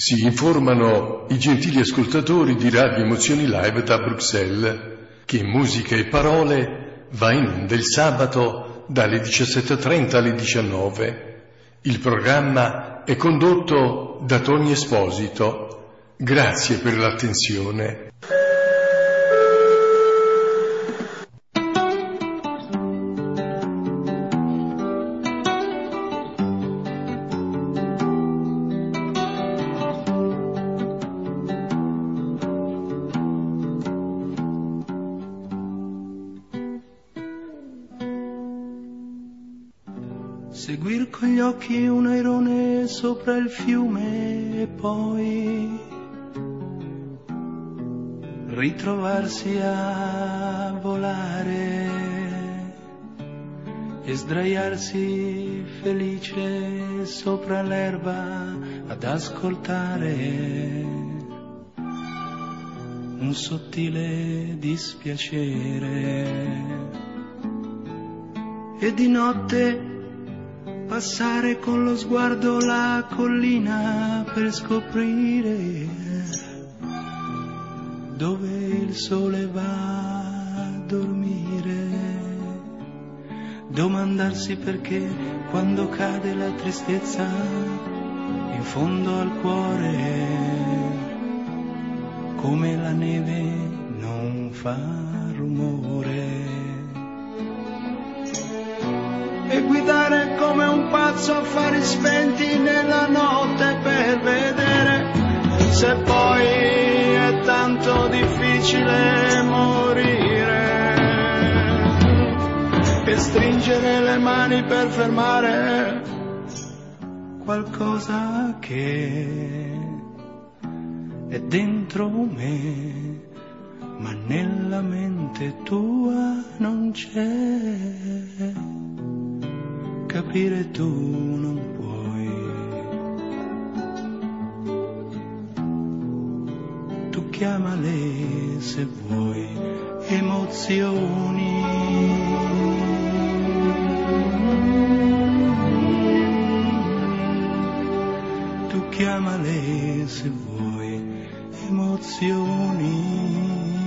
Si informano i gentili ascoltatori di Radio Emozioni Live da Bruxelles che Musica e Parole va in onda il sabato dalle 17:30 alle 19. Il programma è condotto da Tony Esposito. Grazie per l'attenzione. Seguir con gli occhi un airone sopra il fiume e poi ritrovarsi a volare e sdraiarsi felice sopra l'erba ad ascoltare un sottile dispiacere e di notte passare con lo sguardo la collina per scoprire dove il sole va a dormire, domandarsi perché quando cade la tristezza in fondo al cuore, come la neve non fa rumore. E guidare come un pazzo a fari spenti nella notte per vedere se poi è tanto difficile morire e stringere le mani per fermare qualcosa che è dentro me ma nella mente tua non c'è. Capire tu non puoi, tu chiamale se vuoi emozioni, tu chiamale se vuoi emozioni.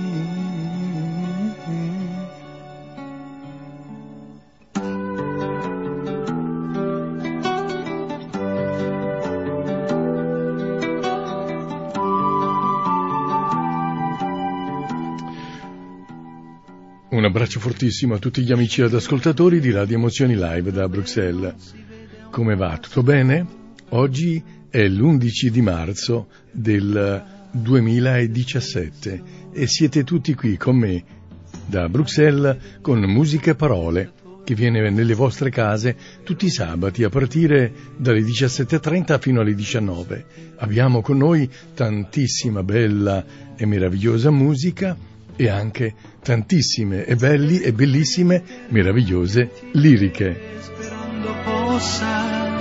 Un abbraccio fortissimo a tutti gli amici ed ascoltatori di Radio Emozioni Live da Bruxelles. Come va? Tutto bene? Oggi è l'11 di marzo del 2017 e siete tutti qui con me da Bruxelles con Musica e Parole che viene nelle vostre case tutti i sabati a partire dalle 17:30 fino alle 19. Abbiamo con noi tantissima bella e meravigliosa musica e anche tantissime e belli e bellissime, meravigliose liriche. Sperando possa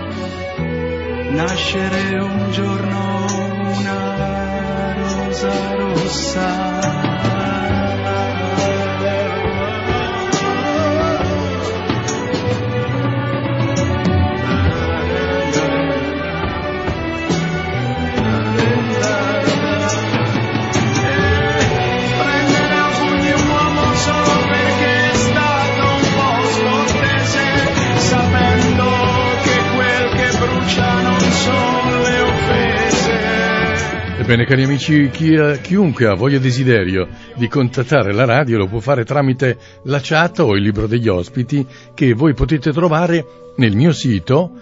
nascere un giorno una rosa rossa. Ebbene, cari amici, chiunque ha voglia e desiderio di contattare la radio lo può fare tramite la chat o il libro degli ospiti che voi potete trovare nel mio sito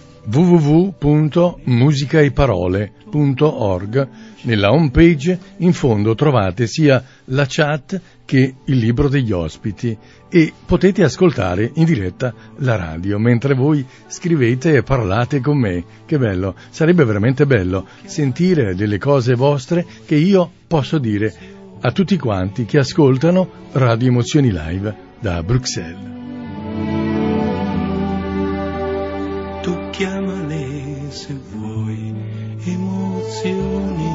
www.musicaeparole.org. Nella home page in fondo trovate sia la chat che il libro degli ospiti e potete ascoltare in diretta la radio mentre voi scrivete e parlate con me. Che bello, sarebbe veramente bello sentire delle cose vostre che io posso dire a tutti quanti che ascoltano Radio Emozioni Live da Bruxelles. Tu chiamale se vuoi emozioni.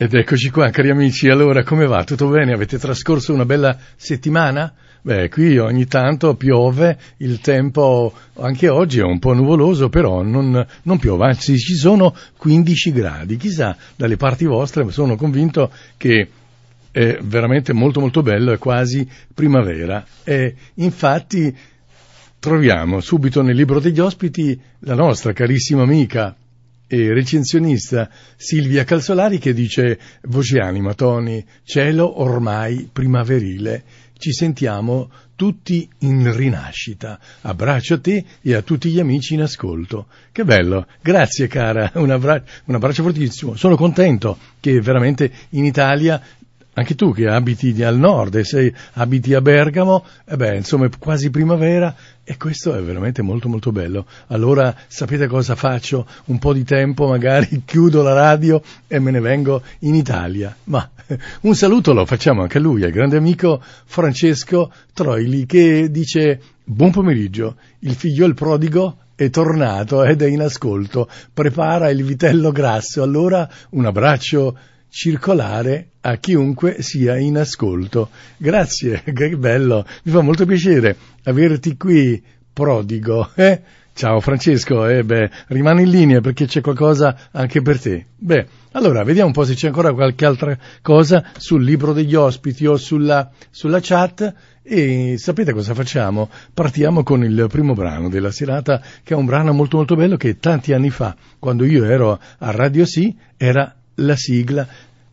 Ed eccoci qua, cari amici. Allora, come va? Tutto bene? Avete trascorso una bella settimana? Beh, qui ogni tanto piove, il tempo anche oggi è un po' nuvoloso, però non piove, anzi ci sono 15 gradi. Chissà, dalle parti vostre sono convinto che è veramente molto molto bello, è quasi primavera. E infatti troviamo subito nel libro degli ospiti la nostra carissima amica e recensionista Silvia Calzolari, che dice: voce anima Tony, cielo ormai primaverile, ci sentiamo tutti in rinascita, abbraccio a te e a tutti gli amici in ascolto. Che bello, grazie cara, un abbraccio fortissimo, sono contento che veramente in Italia, anche tu che abiti al nord e abiti a Bergamo, insomma è quasi primavera e questo è veramente molto molto bello. Allora sapete cosa faccio? Un po' di tempo magari chiudo la radio e me ne vengo in Italia. Ma un saluto lo facciamo anche a lui, al grande amico Francesco Troili, che dice: buon pomeriggio, il figlio il prodigo è tornato ed è in ascolto, prepara il vitello grasso. Allora un abbraccio circolare a chiunque sia in ascolto. Grazie, che bello, mi fa molto piacere averti qui, prodigo. Ciao Francesco, rimani in linea perché c'è qualcosa anche per te. Allora, vediamo un po' se c'è ancora qualche altra cosa sul libro degli ospiti o sulla chat. E sapete cosa facciamo? Partiamo con il primo brano della serata, che è un brano molto molto bello che tanti anni fa, quando io ero a Radio Sì, era la sigla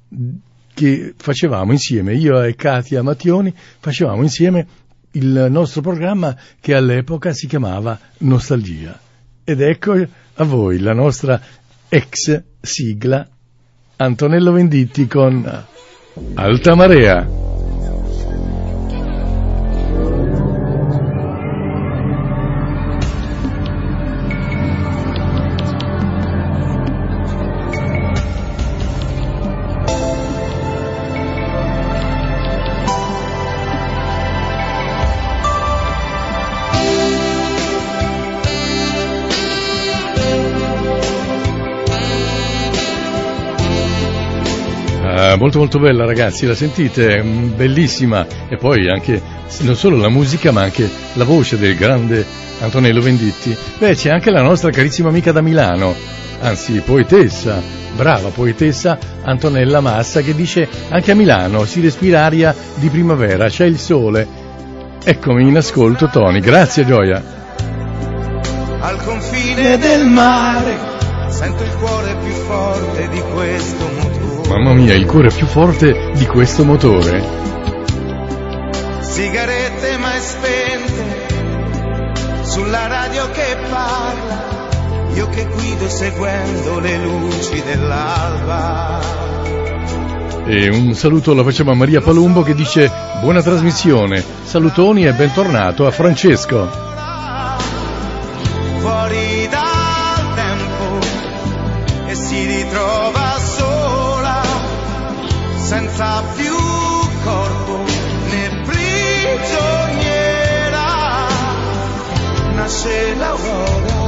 che facevamo insieme, io e Katia Mattioni, facevamo insieme il nostro programma che all'epoca si chiamava Nostalgia. Ed ecco a voi la nostra ex sigla, Antonello Venditti con Alta Marea. Molto molto bella, ragazzi, la sentite? Bellissima. E poi anche non solo la musica ma anche la voce del grande Antonello Venditti. C'è anche la nostra carissima amica da Milano, anzi poetessa, brava poetessa Antonella Massa, che dice: anche a Milano si respira aria di primavera, c'è il sole. Eccomi in ascolto, Tony. Grazie, Gioia. Al confine del mare sento il cuore più forte di questo motore. Mamma mia, il cuore più forte di questo motore. Sigarette mai spente, sulla radio che parla, io che guido seguendo le luci dell'alba. E un saluto lo facciamo a Maria Palumbo, che dice: buona trasmissione, salutoni e bentornato a Francesco. Fuori dal tempo e si ritrova sola, senza più corpo né prigioniera, nasce l'aurora.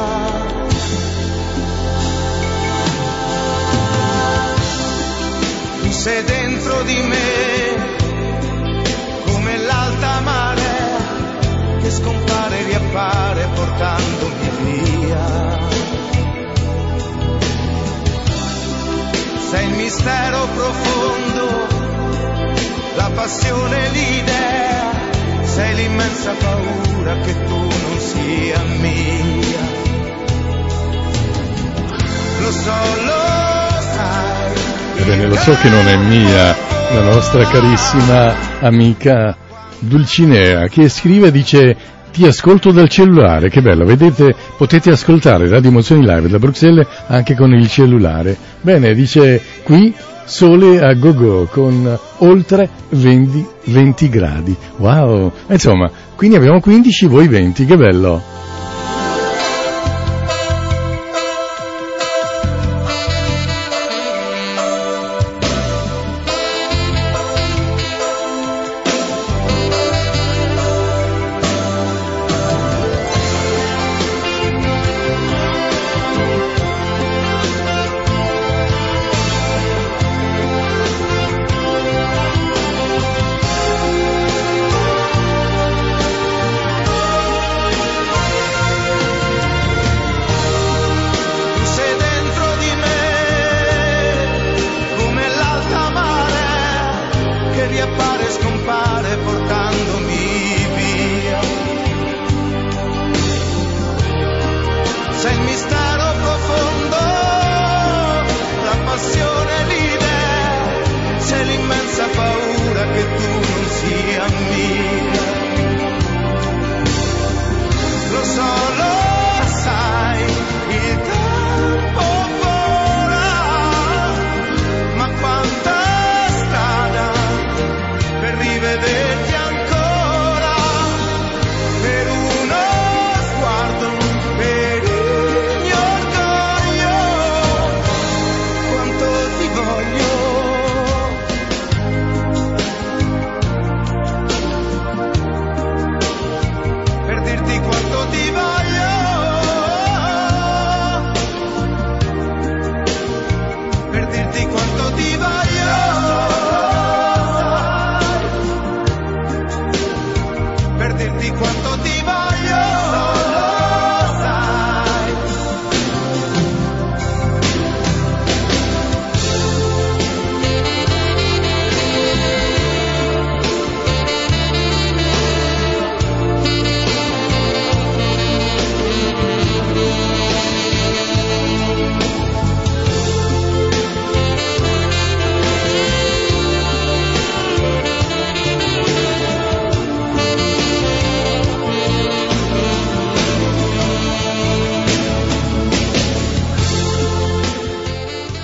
Tu sei dentro di me come l'alta marea che scompare e riappare portandomi via. Sei il mistero profondo, la passione, l'idea, sei l'immensa paura che tu non sia mia. Lo so, lo sai. Ebbene, lo so che non è mia, la nostra carissima amica Dulcinea, che scrive e dice: ti ascolto dal cellulare. Che bello, vedete, potete ascoltare Radio Emozioni Live da Bruxelles anche con il cellulare. Bene, dice qui sole a go-go con oltre 20 gradi. Wow, insomma, quindi abbiamo 15, voi 20, che bello.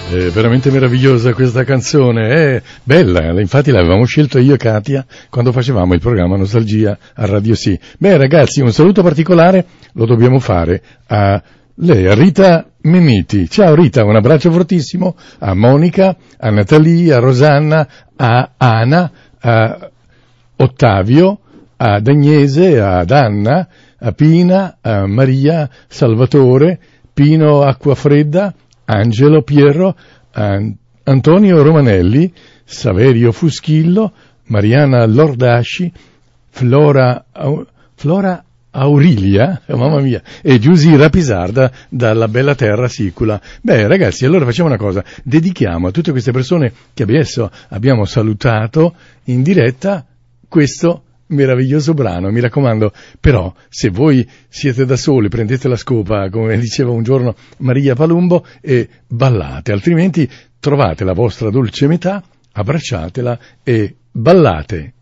È veramente meravigliosa questa canzone, è bella, infatti l'avevamo scelto io e Katia quando facevamo il programma Nostalgia a Radio Sì. Beh ragazzi, un saluto particolare lo dobbiamo fare a lei, a Rita Memiti. Ciao Rita, un abbraccio fortissimo a Monica, a Natalie, a Rosanna, a Ana, a Ottavio, ad Agnese, ad Anna, a Pina, a Maria, Salvatore, Pino Acquafredda, Angelo, Piero, Antonio Romanelli, Saverio Fuschillo, Mariana Lordasci, Flora Aurilia, mamma mia, e Giusy Rapisarda dalla bella terra sicula. Beh ragazzi, allora facciamo una cosa, dedichiamo a tutte queste persone che adesso abbiamo salutato in diretta questo meraviglioso brano, mi raccomando, però se voi siete da soli prendete la scopa, come diceva un giorno Maria Palumbo, e ballate, altrimenti trovate la vostra dolce metà, abbracciatela e ballate.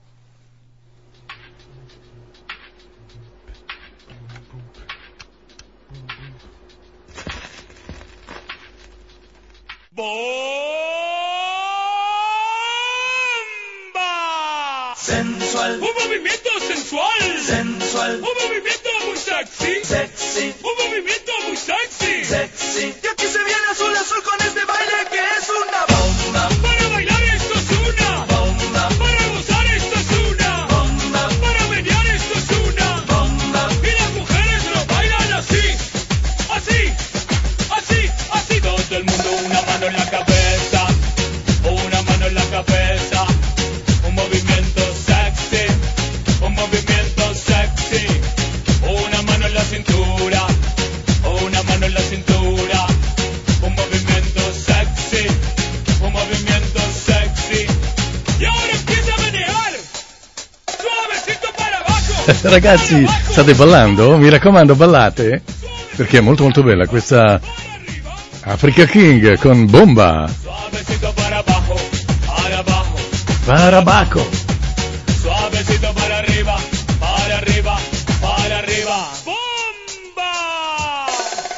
Sensual, un movimiento sensual, sensual, un movimiento muy sexy, sexy, un movimiento muy sexy, sexy. Y aquí se viene azul azul con este baile que es una bomba. Para bailar esto es una Bomba, para gozar esto es una bomba, para menear esto es una bomba. y las mujeres lo bailan así, así, así, así. Todo el mundo una mano en la cabeza, una mano en la cabeza, un movimiento sexy, un movimiento sexy, una mano en la cintura, una mano en la cintura, un movimiento sexy, un movimiento sexy. Y ahora empieza a menear, suavecito para abajo. Ragazzi, state ballando? Mi raccomando, ballate, perché è molto molto bella questa Africa King con Bomba. Suavecito para abajo, para abajo. Barabaco. Suavecito para arriba, para arriba, para arriba. ¡Bomba!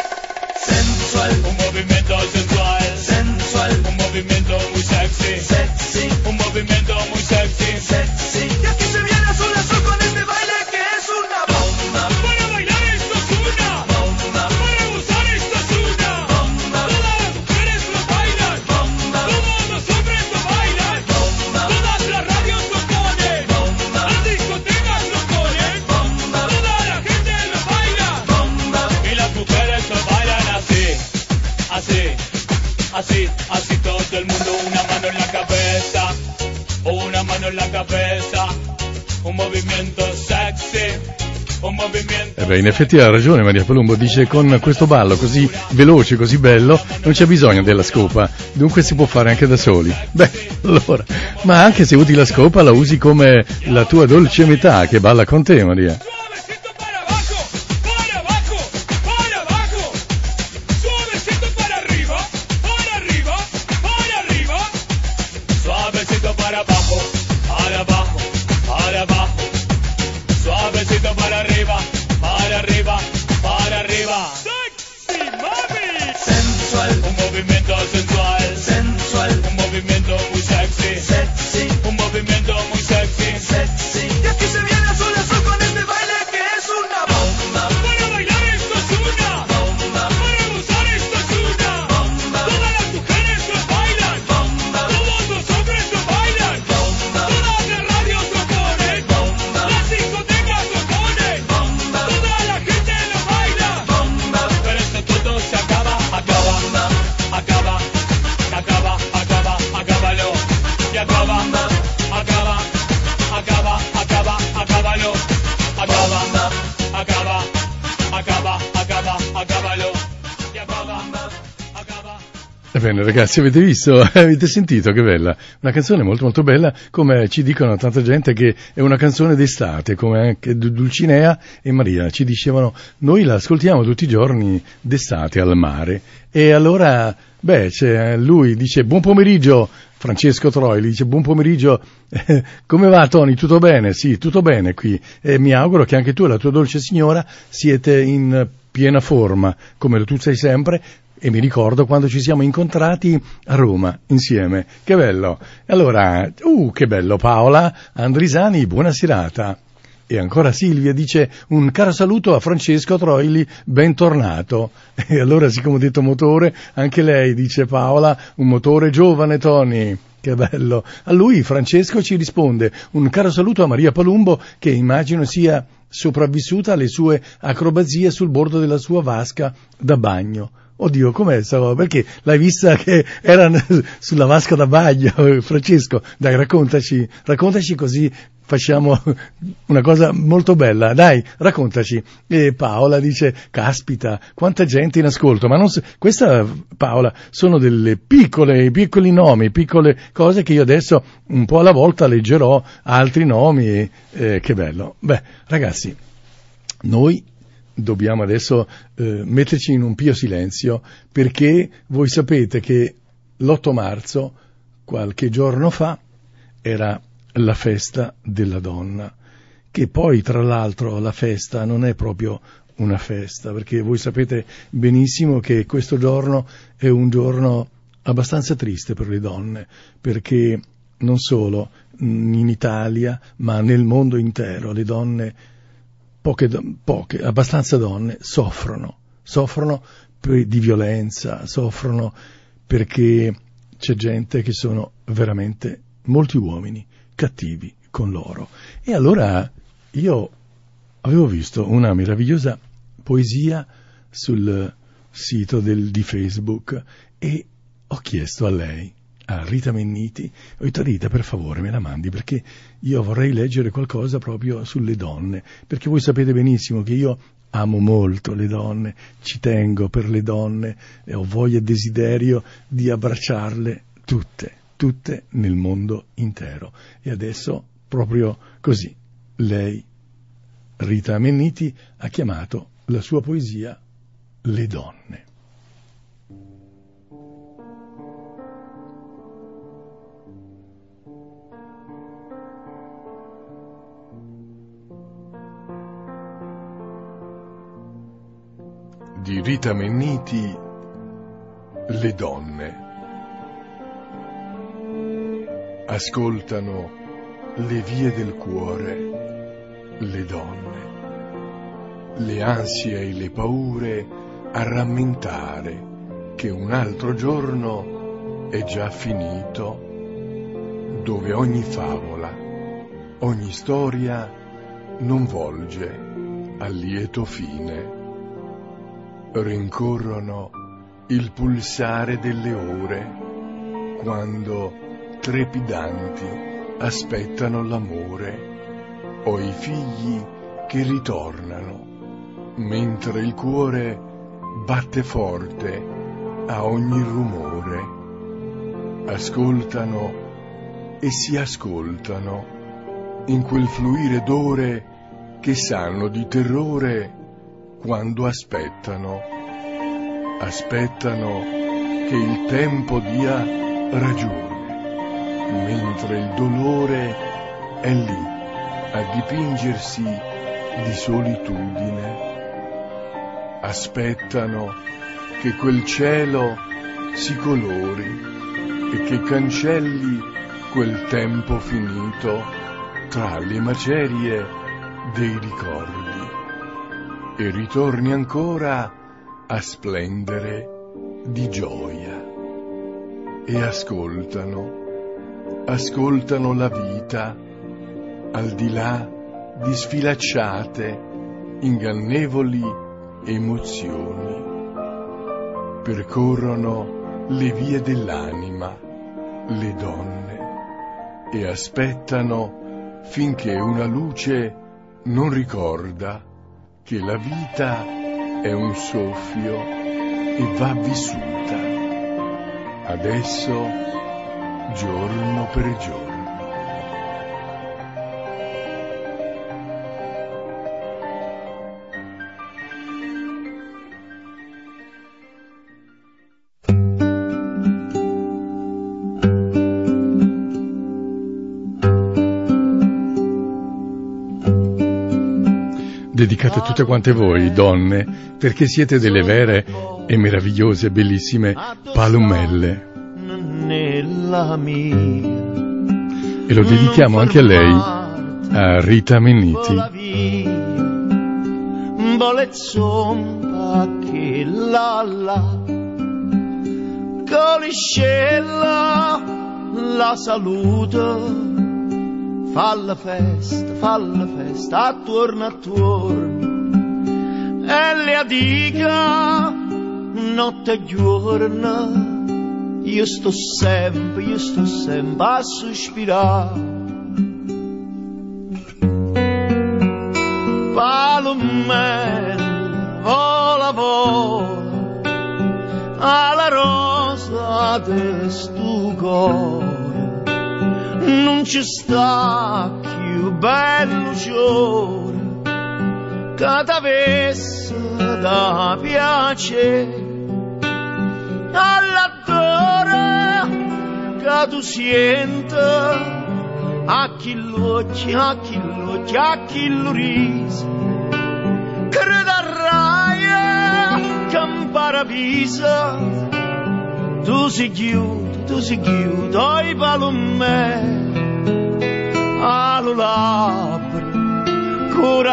Sensual, Un movimiento sensual, sensual, un movimiento muy sexy, sexy, un movimiento muy sexy. sexy. Y aquí se viene azul azul con este baile que es una bomba. Para bailar esto es una, Bomba, para gozar esto es una. bomba, Todas las mujeres lo bailan, bomba, todos los hombres lo bailan, bomba, todas las radios lo ponen, bomba, las discotecas lo ponen, bomba, toda la gente lo baila. bomba. Y las mujeres lo bailan así, así, así, así todo el mundo, una mano en la cabeza, una mano en la cabeza, un movimiento sexy, un movimiento. Beh, in effetti ha ragione Maria Palumbo, dice con questo ballo così veloce, così bello, non c'è bisogno della scopa, dunque si può fare anche da soli. Beh, allora, ma anche se usi la scopa la usi come la tua dolce metà che balla con te, Maria. Suavecito para abajo, para abajo, para abajo, suavecito para arriba, para arriba, para arriba, suavecito para abajo, para abajo, para abajo, suavecito para arriba, para arriba, para arriba. Sexy mami, Sensual, un movimiento sensual, sensual, un movimiento muy sexy, sexy, un movimiento muy sexy. sexy. Y aquí se viene azul azul con este baile que es una bomba. Para bailar esto es una, Bomba, para gozar esto es una. bomba, Todas las mujeres lo bailan, bomba, todos los hombres lo bailan, bomba, todas las radios lo ponen, bomba, las discotecas lo ponen, bomba, toda la gente lo baila. bomba, Pero esto todo se acaba, acaba, acaba, acaba, acaba, acábalo. Y acaba, acaba, acaba, acaba, acábalo. Acaba, acaba, acaba, acaba, acábalo. Y acaba, acaba. Ebbene ragazzi, avete visto? Avete sentito che bella? Una canzone molto molto bella, come ci dicono tanta gente che è una canzone d'estate, come anche Dulcinea e Maria ci dicevano, noi la ascoltiamo tutti i giorni d'estate al mare. E allora, lui dice buon pomeriggio, Francesco Troili dice buon pomeriggio, come va Tony? Tutto bene? Sì, tutto bene qui, e mi auguro che anche tu e la tua dolce signora siete in piena forma, come tu sei sempre, e mi ricordo quando ci siamo incontrati a Roma insieme. Che bello! Allora, che bello Paola Andrisani, buona serata. E ancora Silvia dice un caro saluto a Francesco Troili, bentornato. E allora, siccome ho detto motore, anche lei dice Paola, un motore giovane Tony. Che bello. A lui Francesco ci risponde un caro saluto a Maria Palumbo, che immagino sia sopravvissuta alle sue acrobazie sul bordo della sua vasca da bagno. Oddio, com'è stava? Perché l'hai vista che era sulla vasca da bagno, Francesco? Dai, raccontaci così facciamo una cosa molto bella. Dai, raccontaci. E Paola dice, caspita, quanta gente in ascolto. Ma questa, Paola, sono delle piccoli nomi, piccole cose che io adesso un po' alla volta leggerò altri nomi. Che bello. Beh, ragazzi, noi dobbiamo adesso metterci in un pio silenzio, perché voi sapete che l'8 marzo, qualche giorno fa, era la festa della donna, che poi tra l'altro la festa non è proprio una festa, perché voi sapete benissimo che questo giorno è un giorno abbastanza triste per le donne, perché non solo in Italia ma nel mondo intero le donne, poche, abbastanza donne, soffrono di violenza, soffrono perché c'è gente che sono veramente molti uomini cattivi con loro. E allora io avevo visto una meravigliosa poesia sul sito di Facebook e ho chiesto a lei, a Rita Menniti, ho detto Rita, per favore me la mandi, perché io vorrei leggere qualcosa proprio sulle donne, perché voi sapete benissimo che io amo molto le donne, ci tengo per le donne e ho voglia e desiderio di abbracciarle tutte nel mondo intero. E adesso, proprio così, lei, Rita Menniti, ha chiamato la sua poesia Le donne. Di Rita Menniti, Le donne. Ascoltano le vie del cuore, le donne, le ansie e le paure a rammentare che un altro giorno è già finito, dove ogni favola, ogni storia non volge al lieto fine. Rincorrono il pulsare delle ore, quando trepidanti aspettano l'amore o i figli che ritornano, mentre il cuore batte forte a ogni rumore. Ascoltano e si ascoltano in quel fluire d'ore che sanno di terrore quando aspettano che il tempo dia ragione, mentre il dolore è lì a dipingersi di solitudine. Aspettano che quel cielo si colori e che cancelli quel tempo finito tra le macerie dei ricordi e ritorni ancora a splendere di gioia. E ascoltano la vita al di là di sfilacciate, ingannevoli emozioni. Percorrono le vie dell'anima, le donne, e aspettano finché una luce non ricorda che la vita è un soffio e va vissuta, adesso, giorno per giorno. Dedicate tutte quante voi, donne, perché siete delle vere e meravigliose e bellissime Palumelle. Nella mia. E lo dedichiamo anche a lei, a Rita Menniti. Bolezompa che la coliscella la saluto, falla festa attorno e le dica notte e giorno. Io sto sempre a sospirare. Palumella, vola, alla rosa de stu cuore. Non ci sta più bello giorno che t'avesse da piacere. All'attore che tu senta a chi l'occhi, a chi lo riso, creda raia che in paradiso tu si chiude ai palumelle allo labbra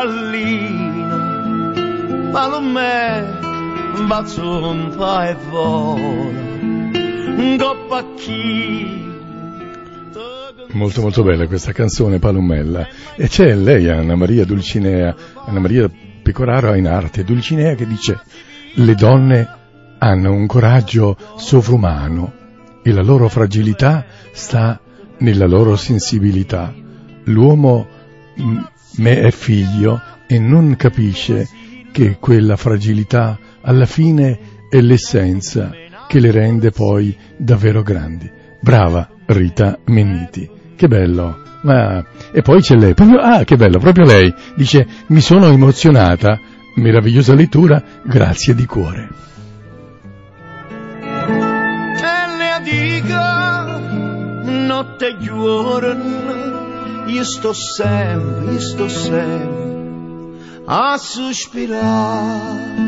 corallina palumelle bazzompa e vola coppa chi. Molto molto bella questa canzone Palumella, e c'è lei Anna Maria Pecoraro in arte Dulcinea che dice: le donne hanno un coraggio sovrumano e la loro fragilità sta nella loro sensibilità. L'uomo me è figlio e non capisce che quella fragilità alla fine è l'essenza che le rende poi davvero grandi. Brava Rita Menniti, che bello. E poi c'è lei, che bello, proprio lei dice: mi sono emozionata, meravigliosa lettura, grazie di cuore. E le dica notte e giorno, io sto sempre a sospirare.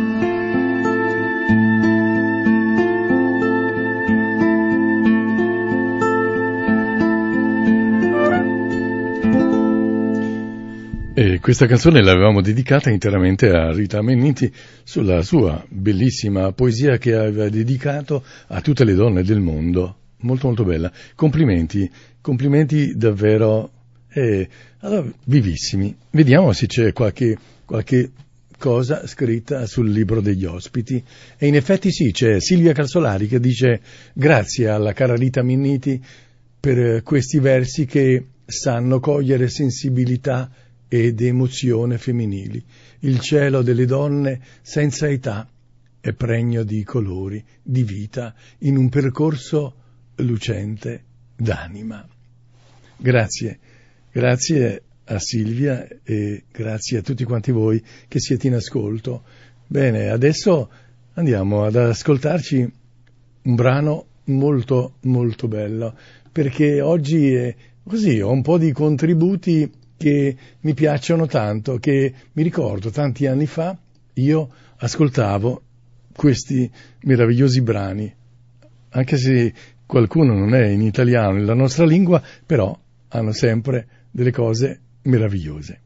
E questa canzone l'avevamo dedicata interamente a Rita Menniti sulla sua bellissima poesia che aveva dedicato a tutte le donne del mondo. Molto molto bella. Complimenti davvero allora, vivissimi. Vediamo se c'è qualche cosa scritta sul libro degli ospiti. E in effetti sì, c'è Silvia Calzolari che dice: grazie alla cara Rita Menniti per questi versi che sanno cogliere sensibilità ed emozione femminili. Il cielo delle donne senza età è pregno di colori, di vita, in un percorso lucente d'anima. Grazie a Silvia e grazie a tutti quanti voi che siete in ascolto. Bene, adesso andiamo ad ascoltarci un brano molto molto bello, perché oggi è così, ho un po' di contributi che mi piacciono tanto, che mi ricordo tanti anni fa io ascoltavo questi meravigliosi brani, anche se qualcuno non è in italiano, nella nostra lingua, però hanno sempre delle cose meravigliose.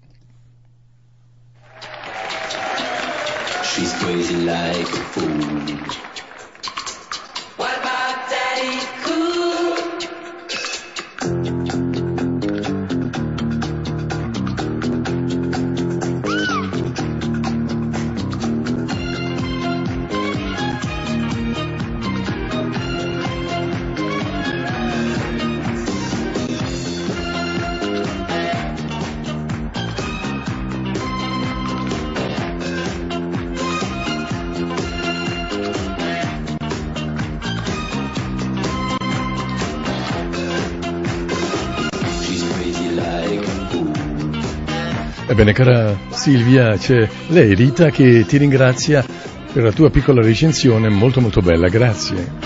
She's crazy like a fool. What about Daddy Cool? Ebbene, cara Silvia, c'è lei, Rita, che ti ringrazia per la tua piccola recensione molto molto bella, grazie.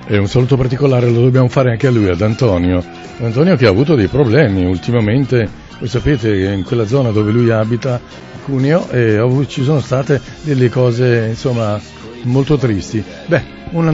E un saluto particolare lo dobbiamo fare anche a lui, ad Antonio. Antonio che ha avuto dei problemi ultimamente, voi sapete che in quella zona dove lui abita, Cuneo, ci sono state delle cose insomma molto tristi. Un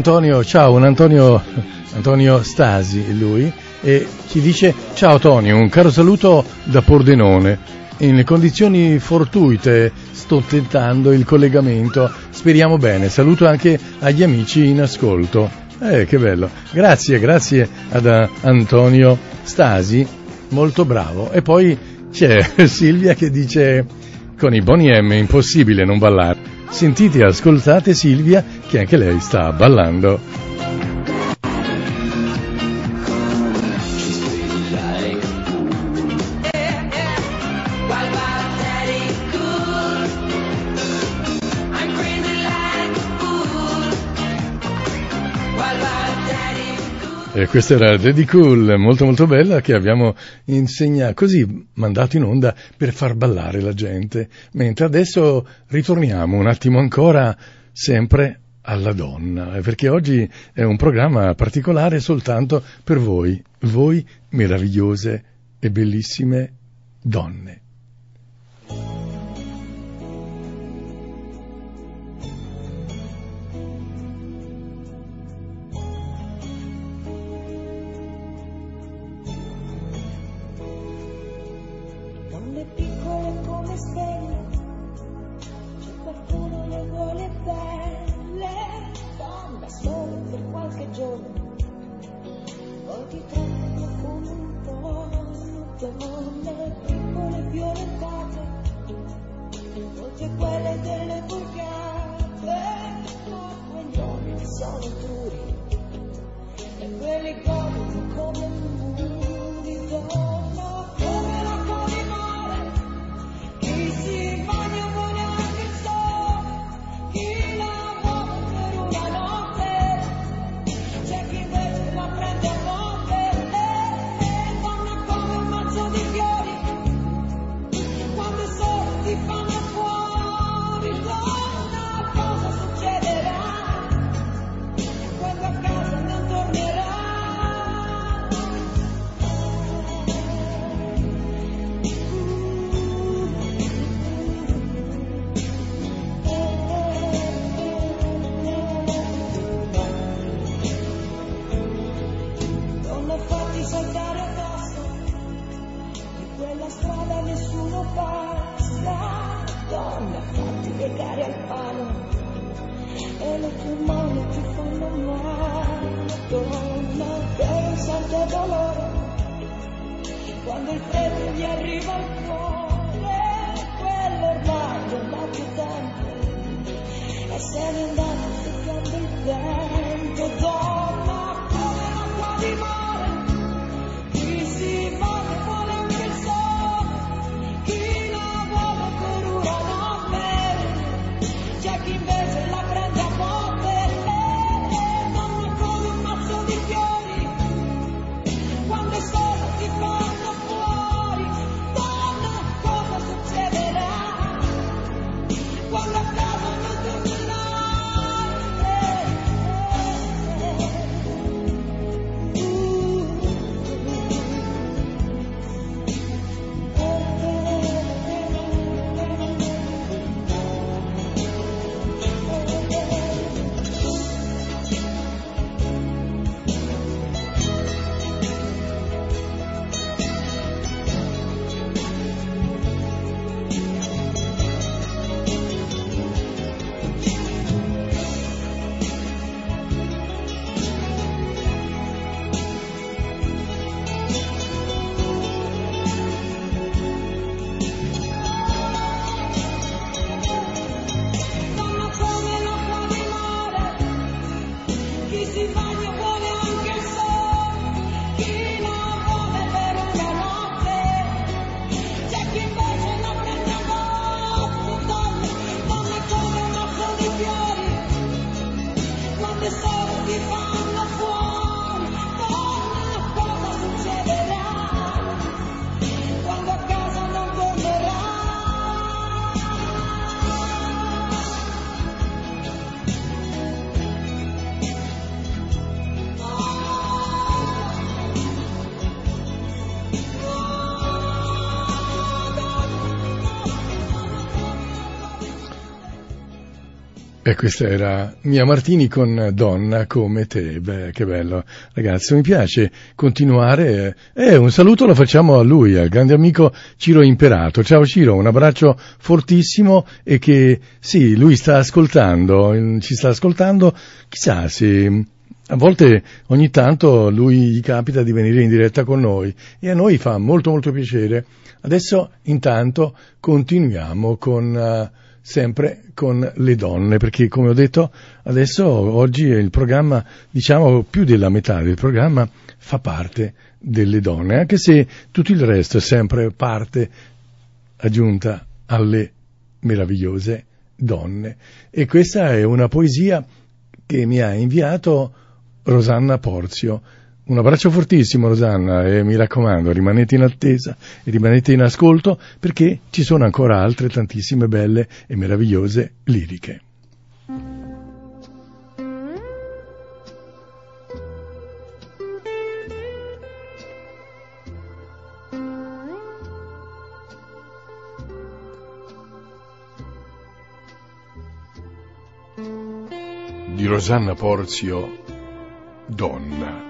Antonio Stasi lui, e ci dice: ciao Tonio, un caro saluto da Pordenone. In condizioni fortuite sto tentando il collegamento, speriamo bene. Saluto anche agli amici in ascolto. Che bello. Grazie ad Antonio Stasi, molto bravo. E poi c'è Silvia che dice: con i Boney M è impossibile non ballare. Sentite e ascoltate Silvia che anche lei sta ballando. E questa era Daddy Cool, molto molto bella, che abbiamo mandato in onda per far ballare la gente. Mentre adesso ritorniamo un attimo ancora sempre alla donna, perché oggi è un programma particolare soltanto per voi meravigliose e bellissime donne. E questa era Mia Martini con Donna come te. Beh, che bello, ragazzi, mi piace continuare. Un saluto lo facciamo a lui, al grande amico Ciro Imperato. Ciao Ciro, un abbraccio fortissimo e che sì, lui sta ascoltando, ci sta ascoltando, chissà se a volte ogni tanto lui gli capita di venire in diretta con noi e a noi fa molto molto piacere. Adesso intanto continuiamo con sempre con le donne, perché come ho detto adesso oggi il programma, diciamo più della metà del programma fa parte delle donne, anche se tutto il resto è sempre parte aggiunta alle meravigliose donne. E questa è una poesia che mi ha inviato Rosanna Porzio. Un abbraccio fortissimo Rosanna e mi raccomando rimanete in attesa e rimanete in ascolto perché ci sono ancora altre tantissime belle e meravigliose liriche. Di Rosanna Porzio, Donna.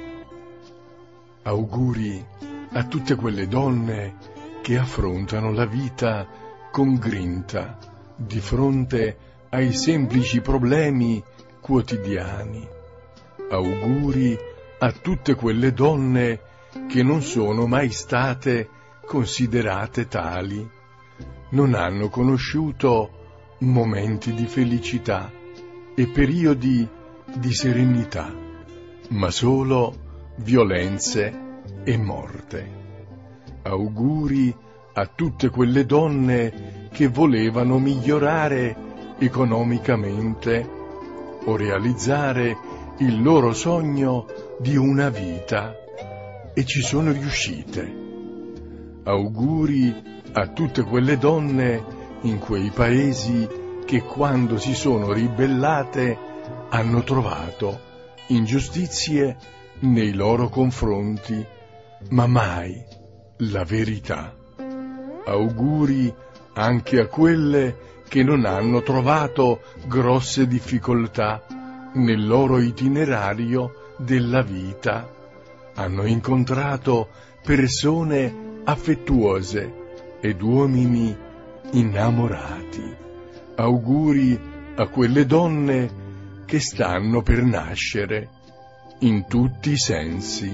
Auguri a tutte quelle donne che affrontano la vita con grinta di fronte ai semplici problemi quotidiani. Auguri a tutte quelle donne che non sono mai state considerate tali, non hanno conosciuto momenti di felicità e periodi di serenità, ma solo violenze e morte. Auguri a tutte quelle donne che volevano migliorare economicamente o realizzare il loro sogno di una vita e ci sono riuscite. Auguri a tutte quelle donne in quei paesi che quando si sono ribellate hanno trovato ingiustizie nei loro confronti, ma mai la verità. Auguri anche a quelle che non hanno trovato grosse difficoltà nel loro itinerario della vita. Hanno incontrato persone affettuose ed uomini innamorati. Auguri a quelle donne che stanno per nascere in tutti i sensi.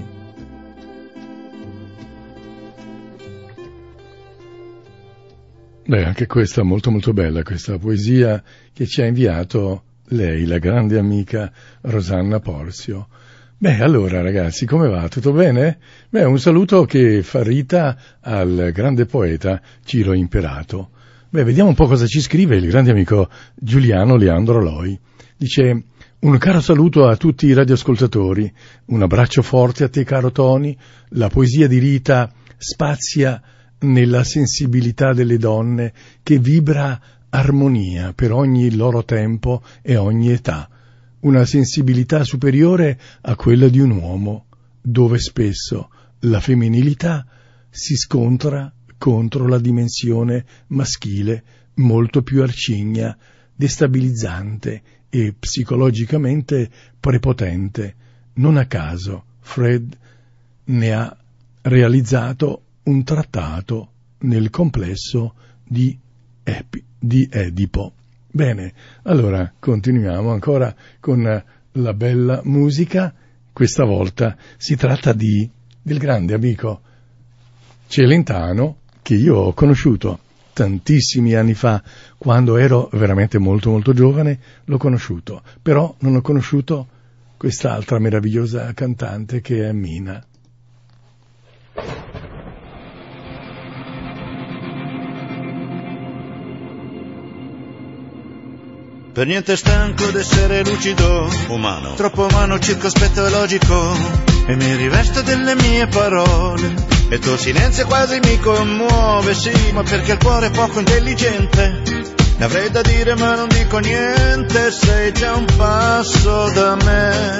Beh, anche questa molto molto bella, questa poesia che ci ha inviato lei, la grande amica Rosanna Porzio. Beh, allora ragazzi, come va? Tutto bene? Beh, un saluto che fa Rita al grande poeta Ciro Imperato. Beh, vediamo un po' cosa ci scrive il grande amico Giuliano Leandro Loi. Dice: un caro saluto a tutti i radioascoltatori, un abbraccio forte a te caro Tony, la poesia di Rita spazia nella sensibilità delle donne che vibra armonia per ogni loro tempo e ogni età, una sensibilità superiore a quella di un uomo, dove spesso la femminilità si scontra contro la dimensione maschile molto più arcigna, destabilizzante e psicologicamente prepotente. Non a caso Freud ne ha realizzato un trattato nel complesso di Edipo. Bene, allora continuiamo ancora con la bella musica. Questa volta si tratta del grande amico Celentano che io ho conosciuto tantissimi anni fa, quando ero veramente molto molto giovane, l'ho conosciuto, però non ho conosciuto quest'altra meravigliosa cantante che è Mina. Per niente stanco d'essere lucido, umano, troppo umano, circospetto e logico, e mi rivesto delle mie parole, e il tuo silenzio quasi mi commuove, sì, ma perché il cuore è poco intelligente, ne avrei da dire ma non dico niente, sei già un passo da me.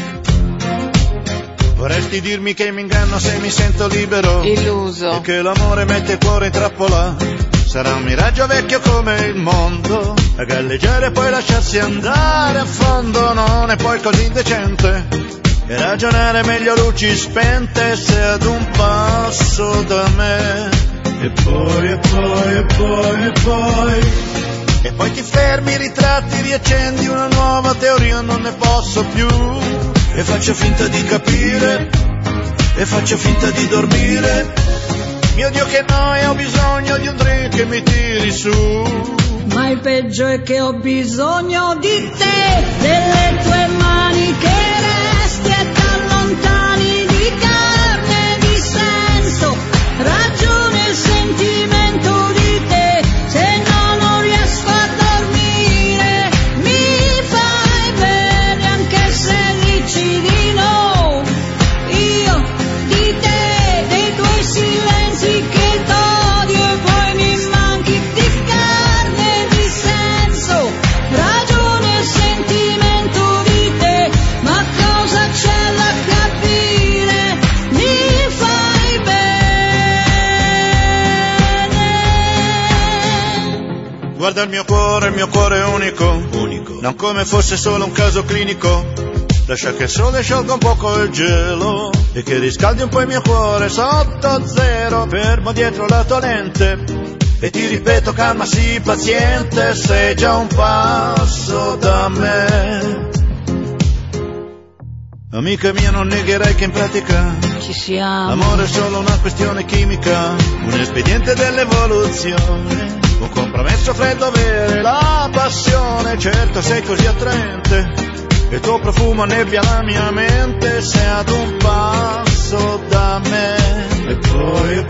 Vorresti dirmi che mi inganno se mi sento libero, illuso, e che l'amore mette il cuore in trappola, sarà un miraggio vecchio come il mondo. a galleggiare e poi lasciarsi andare a fondo non è poi così indecente, e ragionare meglio luci spente se ad un passo da me. E poi ti fermi, ritratti, riaccendi una nuova teoria, non ne posso più, e faccio finta di capire, e faccio finta di dormire. Mio Dio che noia, ho bisogno di un drink che mi tiri su. Ma il peggio è che ho bisogno di te, delle tue mani che resti e t'allontani, di carne, di senso, ragione e sentimento di te. Se no non riesco a dormire, mi fai bene anche se dici di no. Io di te, dei tuoi silenzi che t'odio e poi mi manchi, di carne, di senso, ragione e sentimento di te. Ma cosa c'è da capire? Mi fai bene. Guarda il mio cuore è unico, non come fosse solo un caso clinico. Lascia che il sole sciolga un poco il gelo e che riscaldi un po' il mio cuore sotto zero. Fermo dietro la tua lente e ti ripeto calma, sii paziente, sei già un passo da me. Amica mia, non negherai che in pratica Ci siamo. l'amore è solo una questione chimica, un espediente dell'evoluzione, un compromesso freddo avere la passione. Certo sei così attraente, il tuo profumo nebbia la mia mente, sei ad un passo da me. E poi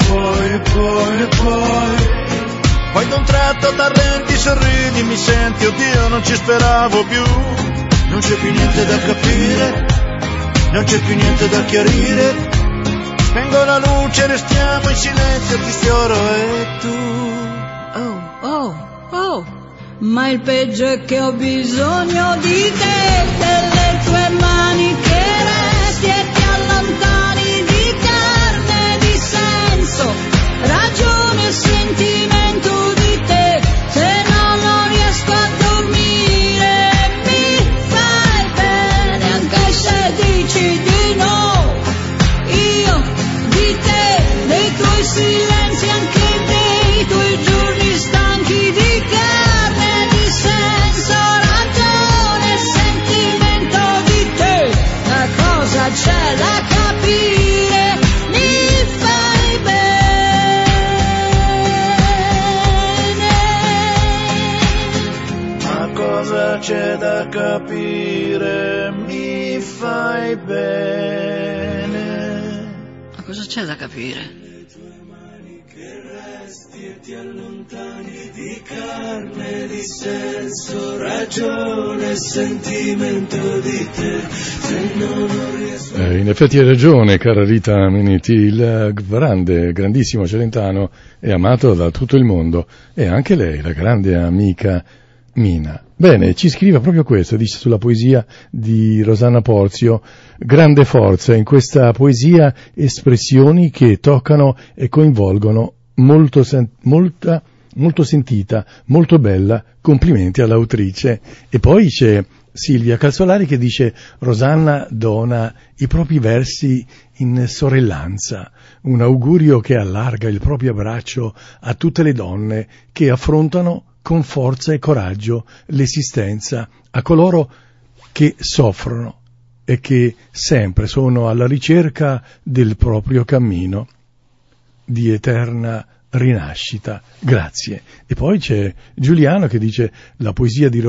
da un tratto t'arrendi, sorridi, mi senti, oddio non ci speravo più. Non c'è più niente da capire, non c'è più niente da chiarire. Spengo la luce, restiamo in silenzio, ti sfioro e tu. Oh, ma il peggio è che ho bisogno di te, delle tue mani che resti e ti allontani, di carne, di senso, ragione e sentimento di te. Se no non riesco a dormire, mi fai bene anche se dici di no. Io di te, dei tuoi silenzi, anche dei tuoi giorni stanchi, di carne, di senso, ragione e sentimento di te. La cosa c'è da capire, mi fai bene. Ma cosa c'è da capire, mi fai bene. Ma cosa c'è da capire? Ti allontani, di carne, di senso, ragione e sentimento di te. Se non riesco. In effetti hai ragione, cara Rita Minetti, il grandissimo Celentano è amato da tutto il mondo, e anche lei, la grande amica Mina. Bene, ci scrive proprio questo, dice sulla poesia di Rosanna Porzio: grande forza in questa poesia, espressioni che toccano e coinvolgono, molto sentita, molto bella, complimenti all'autrice. E poi c'è Silvia Calzolari che dice: Rosanna dona i propri versi in sorellanza, un augurio che allarga il proprio abbraccio a tutte le donne che affrontano con forza e coraggio l'esistenza, a coloro che soffrono e che sempre sono alla ricerca del proprio cammino di eterna rinascita. Grazie. E poi c'è Giuliano che dice: la poesia di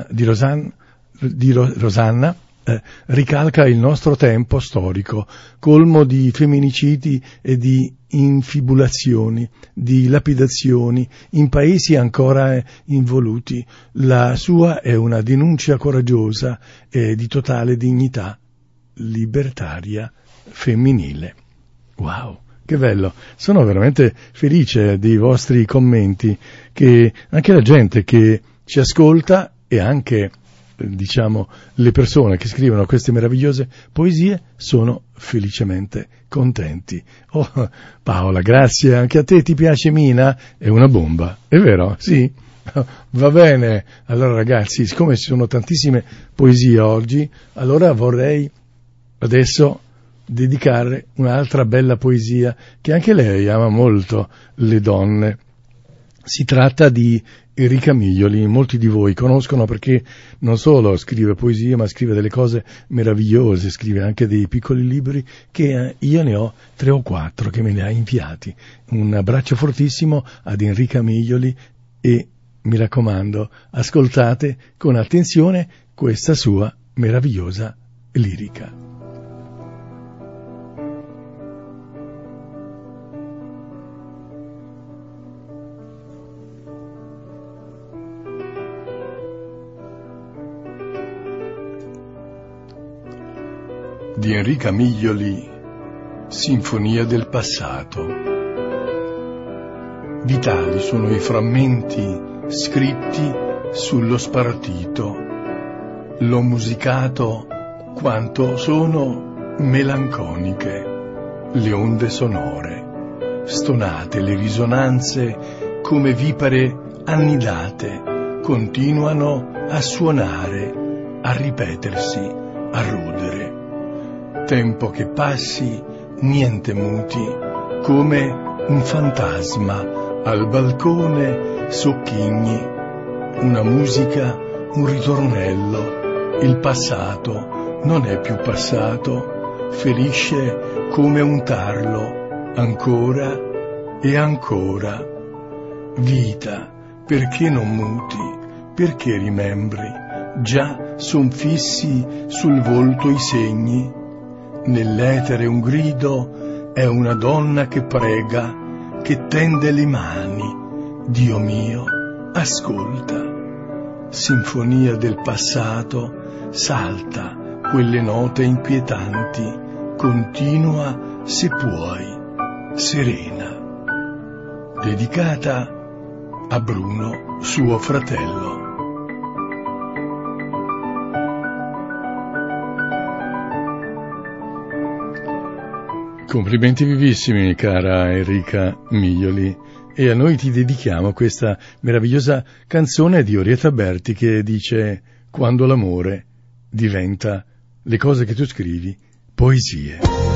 Rosanna ricalca il nostro tempo storico, colmo di femminicidi e di infibulazioni, di lapidazioni in paesi ancora involuti. La sua è una denuncia coraggiosa e di totale dignità libertaria femminile. Wow, che bello! Sono veramente felice dei vostri commenti, che anche la gente che ci ascolta e anche, diciamo, le persone che scrivono queste meravigliose poesie sono felicemente contenti. Oh, Paola, grazie, anche a te ti piace Mina? È una bomba, è vero? Sì? Va bene, allora ragazzi, siccome ci sono tantissime poesie oggi, allora vorrei adesso dedicare un'altra bella poesia che anche lei ama molto le donne. Si tratta di Enrica Miglioli, molti di voi conoscono perché non solo scrive poesie ma scrive delle cose meravigliose, scrive anche dei piccoli libri che io ne ho 3 o 4 che me ne ha inviati. Un abbraccio fortissimo ad Enrica Miglioli e mi raccomando, ascoltate con attenzione questa sua meravigliosa lirica. Di Enrica Miglioli, Sinfonia del passato. Vitali sono i frammenti scritti sullo spartito, l'ho musicato quanto sono melanconiche le onde sonore, stonate le risonanze come vipere annidate, continuano a suonare, a ripetersi, a rudere. Tempo che passi, niente muti, come un fantasma al balcone socchigni, una musica, un ritornello, il passato non è più passato, ferisce come un tarlo, ancora e ancora. Vita, perché non muti, perché rimembri, già son fissi sul volto i segni, nell'etere un grido, è una donna che prega, che tende le mani, Dio mio, ascolta. Sinfonia del passato, salta quelle note inquietanti, continua se puoi, serena. Dedicata a Bruno, suo fratello. Complimenti vivissimi, cara Enrica Miglioli, e a noi ti dedichiamo questa meravigliosa canzone di Orietta Berti che dice: quando l'amore diventa le cose che tu scrivi poesie.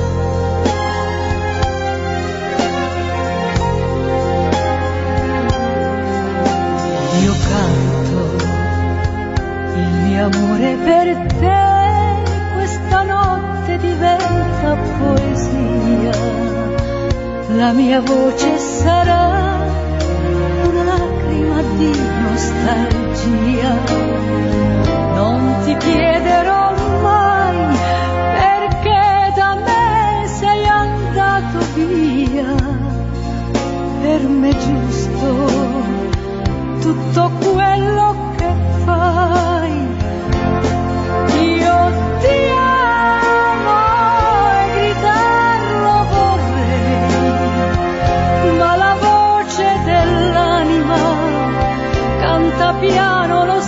Io canto il mio amore per te, questa notte diventa poesia. La mia voce sarà una lacrima di nostalgia. Non ti chiederò mai perché da me sei andato via. Per me è giusto tutto quello che fai. Io ti amo e gridarlo vorrei, ma la voce dell'anima canta piano, lo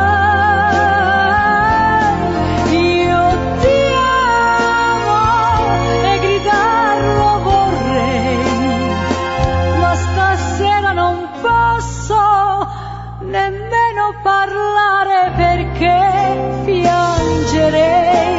sai. Io ti amo e gridarlo vorrei, ma stasera non posso nemmeno parlare perché piangerei.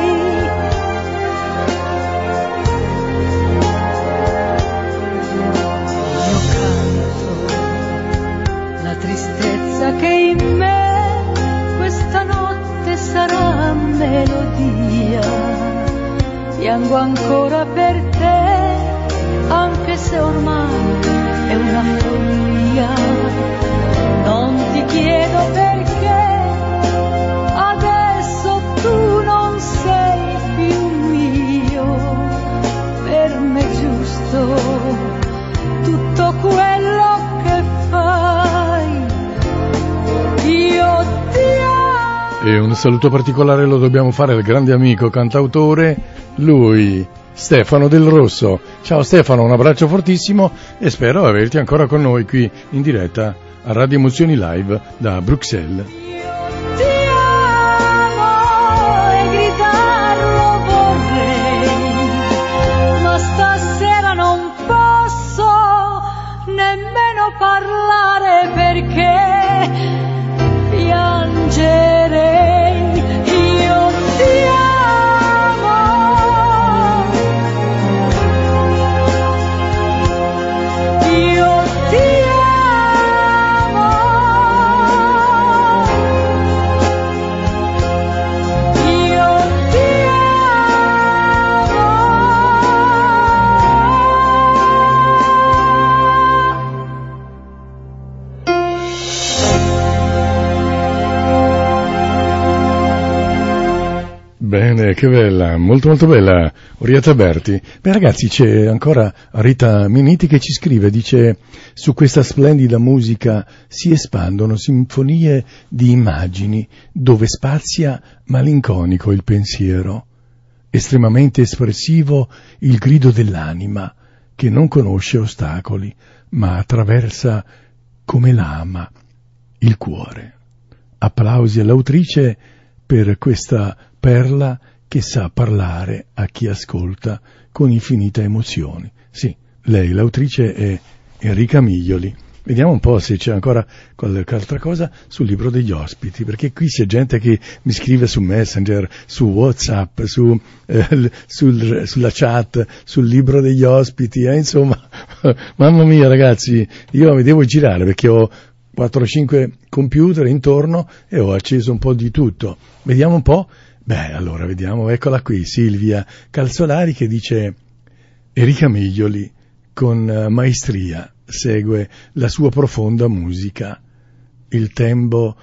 Io canto la tristezza che in me questa notte sarà melodia. Piango ancora per te, anche se ormai è una follia. Non ti chiedo perché adesso tu non sei più mio. Per me è giusto tutto quello che fai. Io ti amo. E un saluto particolare lo dobbiamo fare al grande amico cantautore, lui, Stefano Del Rosso. Ciao Stefano, un abbraccio fortissimo e spero averti ancora con noi qui in diretta a Radio Emozioni Live da Bruxelles. Io ti amo e gridarlo vorrei, ma stasera non posso nemmeno parlare perché che bella, molto molto bella, Orietta Berti. Beh ragazzi, c'è ancora Rita Miniti che ci scrive, dice: su questa splendida musica si espandono sinfonie di immagini dove spazia malinconico il pensiero, estremamente espressivo il grido dell'anima che non conosce ostacoli, ma attraversa come l'ama il cuore. Applausi all'autrice per questa perla che sa parlare a chi ascolta con infinite emozioni. Sì, lei, l'autrice, è Enrica Miglioli. Vediamo un po' se c'è ancora qualche altra cosa sul libro degli ospiti, perché qui c'è gente che mi scrive su Messenger, su WhatsApp, sulla chat, sul libro degli ospiti, insomma, mamma mia ragazzi, io mi devo girare perché ho 4-5 computer intorno e ho acceso un po' di tutto. Vediamo un po'. Beh, allora vediamo, eccola qui, Silvia Calzolari che dice: Enrica Miglioli con maestria segue la sua profonda musica, il tempo,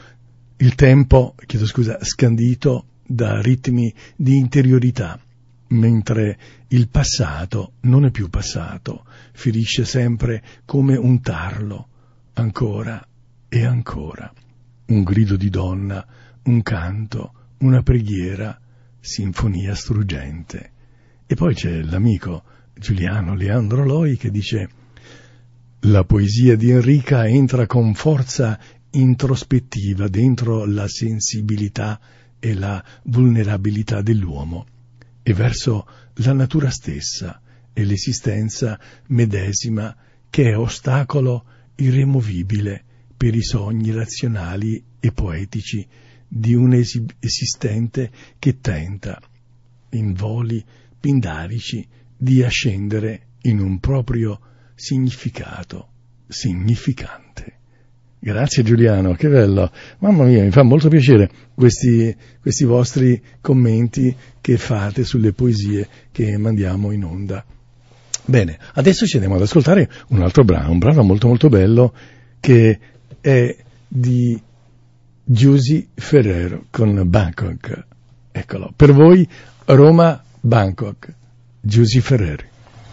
scandito da ritmi di interiorità, mentre il passato non è più passato, ferisce sempre come un tarlo, ancora e ancora, un grido di donna, un canto, una preghiera, sinfonia struggente. E poi c'è l'amico Giuliano Leandro Loi che dice: la poesia di Enrica entra con forza introspettiva dentro la sensibilità e la vulnerabilità dell'uomo e verso la natura stessa e l'esistenza medesima, che è ostacolo irremovibile per i sogni razionali e poetici di un esistente che tenta, in voli pindarici, di ascendere in un proprio significato significante. Grazie Giuliano, che bello, mamma mia, mi fa molto piacere questi vostri commenti che fate sulle poesie che mandiamo in onda. Bene, adesso ci andiamo ad ascoltare un altro brano, un brano molto molto bello che è di Giusy Ferrer con Bangkok. Eccolo, per voi Roma Bangkok, Giusy Ferrer.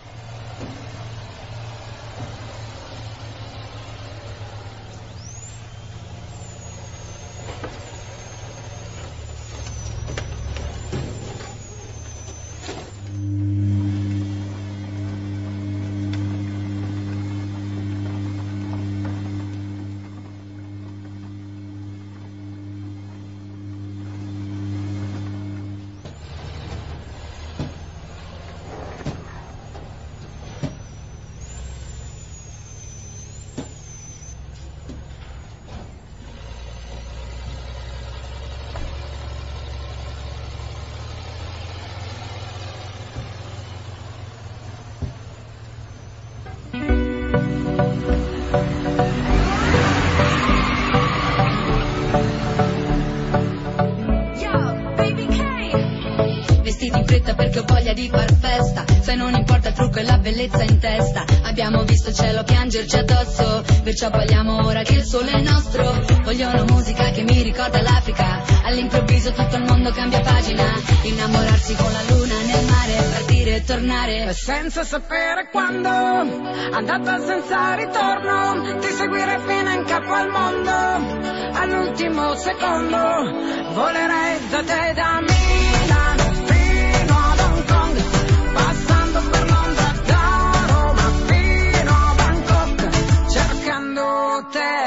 Perciò balliamo ora che il sole è nostro. Voglio una musica che mi ricorda l'Africa. All'improvviso tutto il mondo cambia pagina. Innamorarsi con la luna nel mare, partire e tornare senza sapere quando, andata senza ritorno, ti seguire fino in capo al mondo. All'ultimo secondo volerei da te, da Milano fino ad Hong Kong, passando per Londra, da Roma fino a Bangkok, cercando te.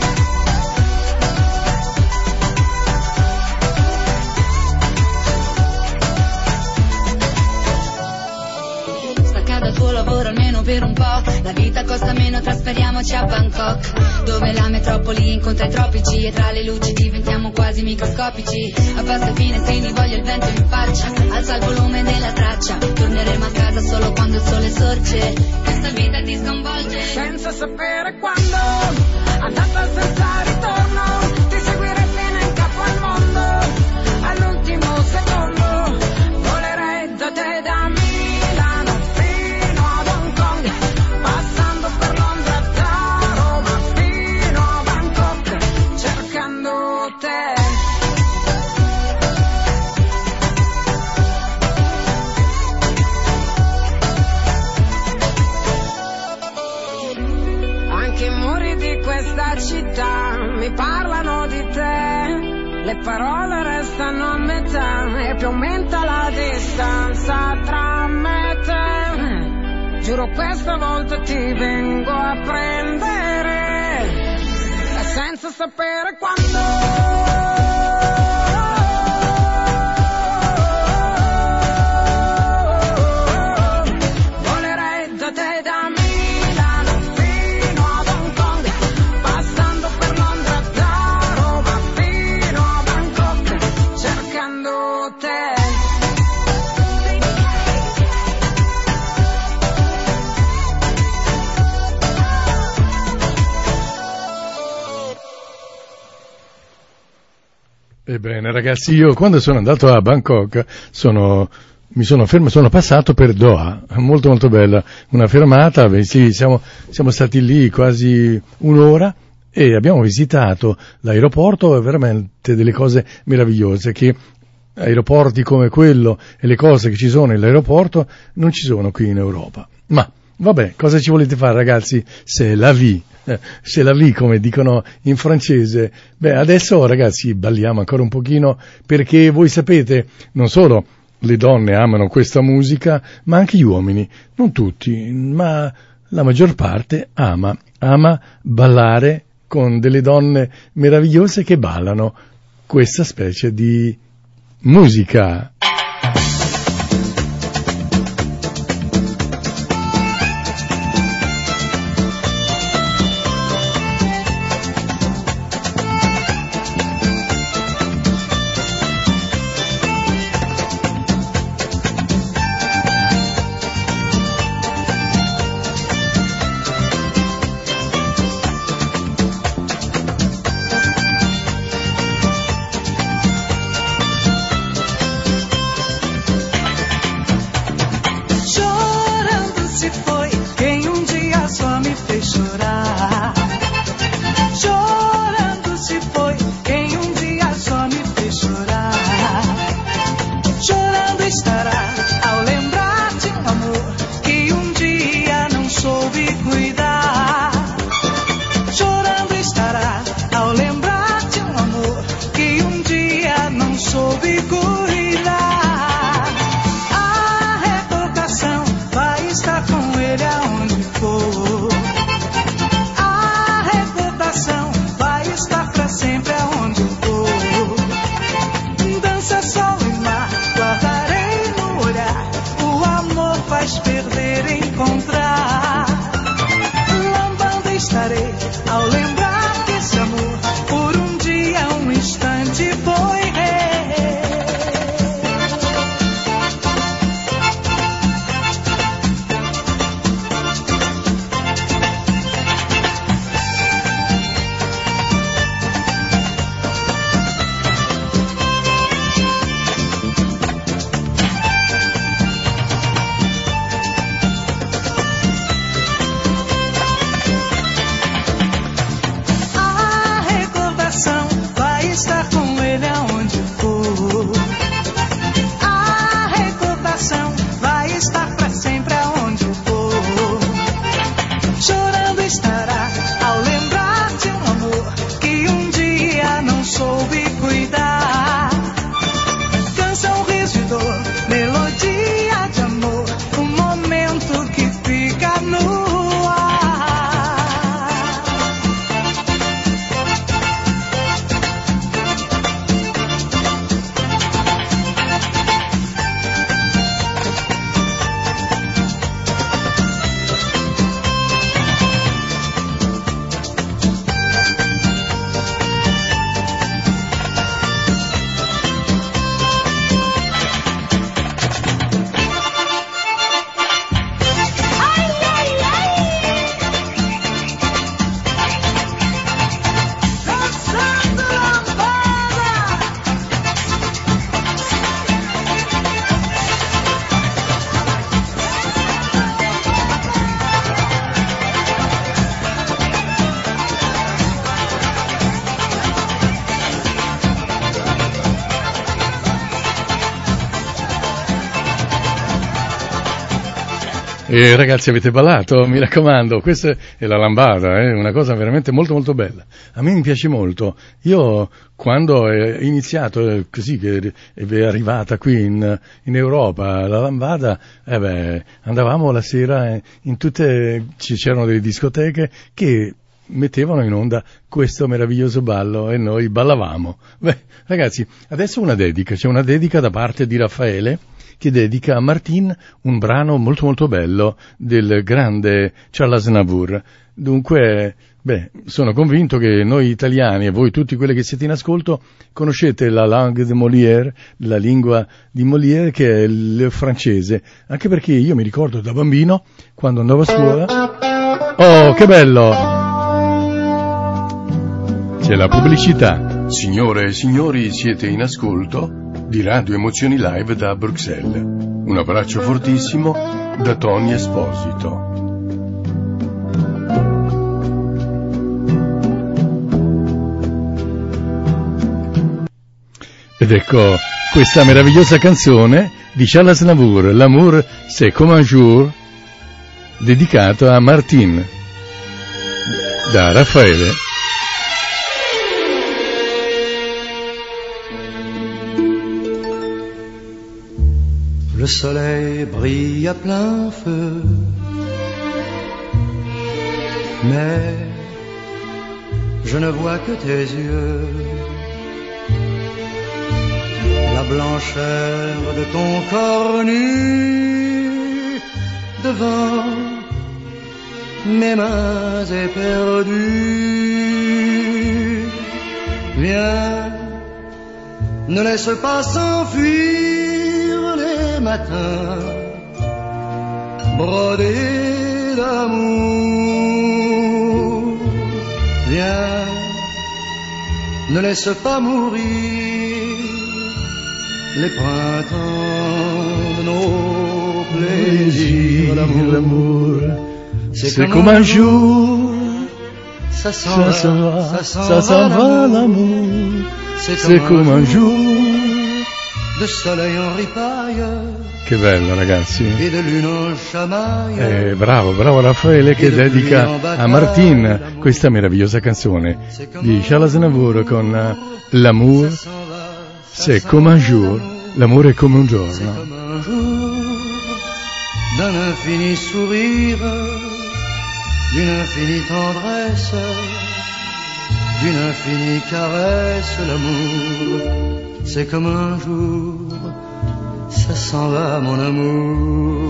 Stacca dal tuo lavoro almeno per un po', la vita costa meno, trasferiamoci a Bangkok, dove la metropoli incontra i tropici e tra le luci diventiamo quasi microscopici. Abbassa i finestrini, voglio il vento in faccia, alza il volume della traccia, torneremo a casa solo quando il sole sorge, questa vita ti sconvolge senza sapere quando, andata senza ritorno, ti seguire fino in capo al mondo. All'ultimo secondo volerei da te, da Milano fino ad Hong Kong, passando per Londra, da Roma fino a Bangkok, cercando te. città mi parlano di te, le parole restano a metà e più aumenta la distanza tra me e te. Giuro questa volta ti vengo a prendere e senza sapere quando. Ebbene ragazzi, io quando sono andato a Bangkok mi sono fermato, sono passato per Doha, molto molto bella, una fermata, sì, siamo stati lì quasi un'ora e abbiamo visitato l'aeroporto, veramente delle cose meravigliose che aeroporti come quello e le cose che ci sono nell'aeroporto non ci sono qui in Europa. Ma vabbè, cosa ci volete fare ragazzi? C'est la vie, come dicono in francese. Beh, adesso ragazzi balliamo ancora un pochino, perché voi sapete, non solo le donne amano questa musica, ma anche gli uomini, non tutti, ma la maggior parte ama ballare con delle donne meravigliose che ballano questa specie di musica. E ragazzi, avete ballato? Mi raccomando, questa è la lambada, una cosa veramente molto molto bella. A me mi piace molto. Io quando è iniziato così, che è arrivata qui in Europa la lambada, andavamo la sera in tutte, c'erano delle discoteche che mettevano in onda questo meraviglioso ballo e noi ballavamo. Beh, ragazzi, adesso c'è una dedica da parte di Raffaele, che dedica a Martin un brano molto molto bello del grande Charles Aznavour. Dunque, sono convinto che noi italiani e voi tutti quelli che siete in ascolto conoscete la langue de Molière, la lingua di Molière, che è il francese, anche perché io mi ricordo da bambino, quando andavo a scuola, oh che bello! C'è la pubblicità. Signore e signori, siete in ascolto di Radio Emozioni Live da Bruxelles. Un abbraccio fortissimo da Tony Esposito. Ed ecco questa meravigliosa canzone di Charles Aznavour, L'amour c'est comme un jour, dedicato a Martin, da Raffaele. Le soleil brille à plein feu, mais je ne vois que tes yeux, la blancheur de ton corps nu devant mes mains éperdues. Viens, ne laisse pas s'enfuir les matins brodés d'amour. Viens, ne laisse pas mourir les printemps de nos plaisirs. L'amour, c'est comme un jour, ça s'en va l'amour. C'est comme un jour de soleil en ripaille. Che bello, ragazzi. E de lune en chamaille. Bravo Raffaele, che dedica a Martin questa meravigliosa canzone di Charles Aznavour con L'amour c'est comme un jour. L'amore è come un giorno. D'un infini sourire, d'une infinie tendresse, d'une infinie caresse. L'amour, c'est comme un jour, ça s'en va mon amour.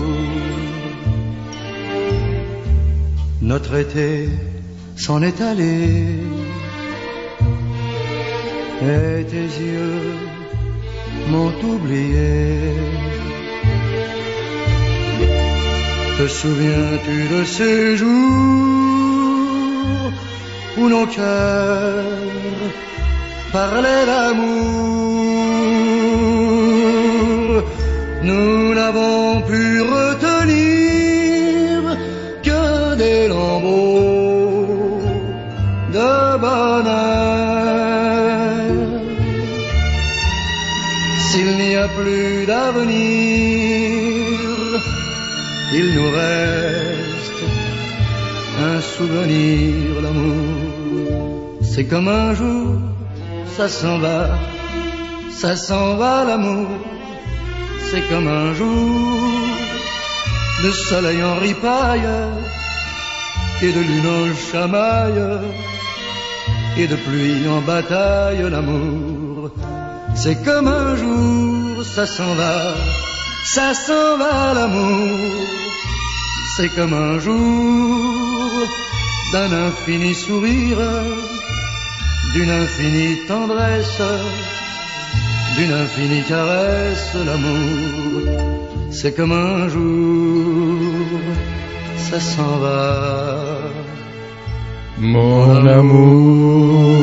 Notre été s'en est allé, et tes yeux m'ont oublié. Te souviens-tu de ces jours où nos cœurs parlaient d'amour? Nous n'avons pu retenir que des lambeaux de bonheur. S'il n'y a plus d'avenir, il nous reste un souvenir d'amour. C'est comme un jour, ça s'en va l'amour. C'est comme un jour de soleil en ripaille et de lune en chamaille et de pluie en bataille. L'amour, c'est comme un jour, ça s'en va l'amour. C'est comme un jour d'un infini sourire, d'une infinie tendresse, d'une infinie caresse. L'amour, c'est comme un jour, ça s'en va mon amour.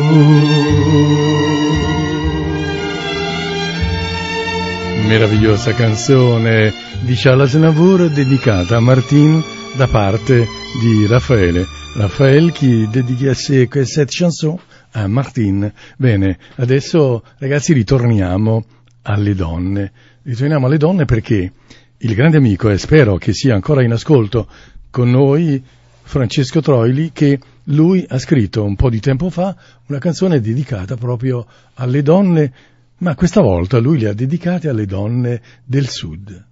Meravigliosa canzone di Charles Aznavour dedicata a Martin da parte di Raffaele. Raffaele qui dedica cette chanson a Martin. Bene, adesso ragazzi ritorniamo alle donne. Ritorniamo alle donne perché il grande amico, e spero che sia ancora in ascolto con noi, Francesco Troili, che lui ha scritto un po' di tempo fa una canzone dedicata proprio alle donne, ma questa volta lui le ha dedicate alle donne del Sud.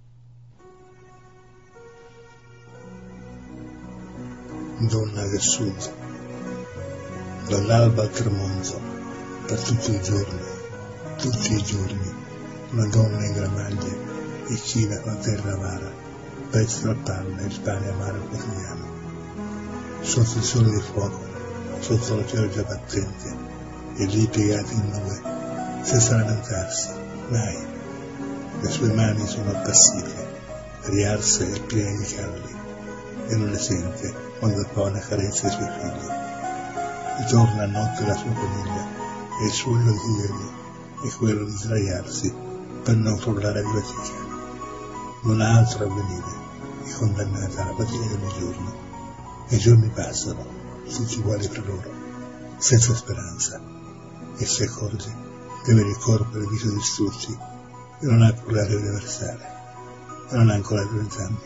Donna del Sud, dall'alba al tramonto, per tutti i giorni, una donna in gramaglie, vicina alla terra amara, pezzo la panna e il pane amaro quotidiano. Sotto il sole di fuoco, sotto la pioggia battente, e lì piegati in due, senza lamentarsi, mai. Le sue mani sono appassite, riarse e piene di calli, e non le sente quando pone carezza ai suoi figli. Ritorna a notte la sua famiglia, e il suo desiderio è quello di sdraiarsi per non crollare di fatica. Non ha altro avvenire, è condannata alla fatica di ogni giorno. E i giorni passano, tutti uguali fra loro, senza speranza, e si accorge di avere il corpo e il viso distrutti e non ha più l'aria universale, e non ha ancora 30 anni.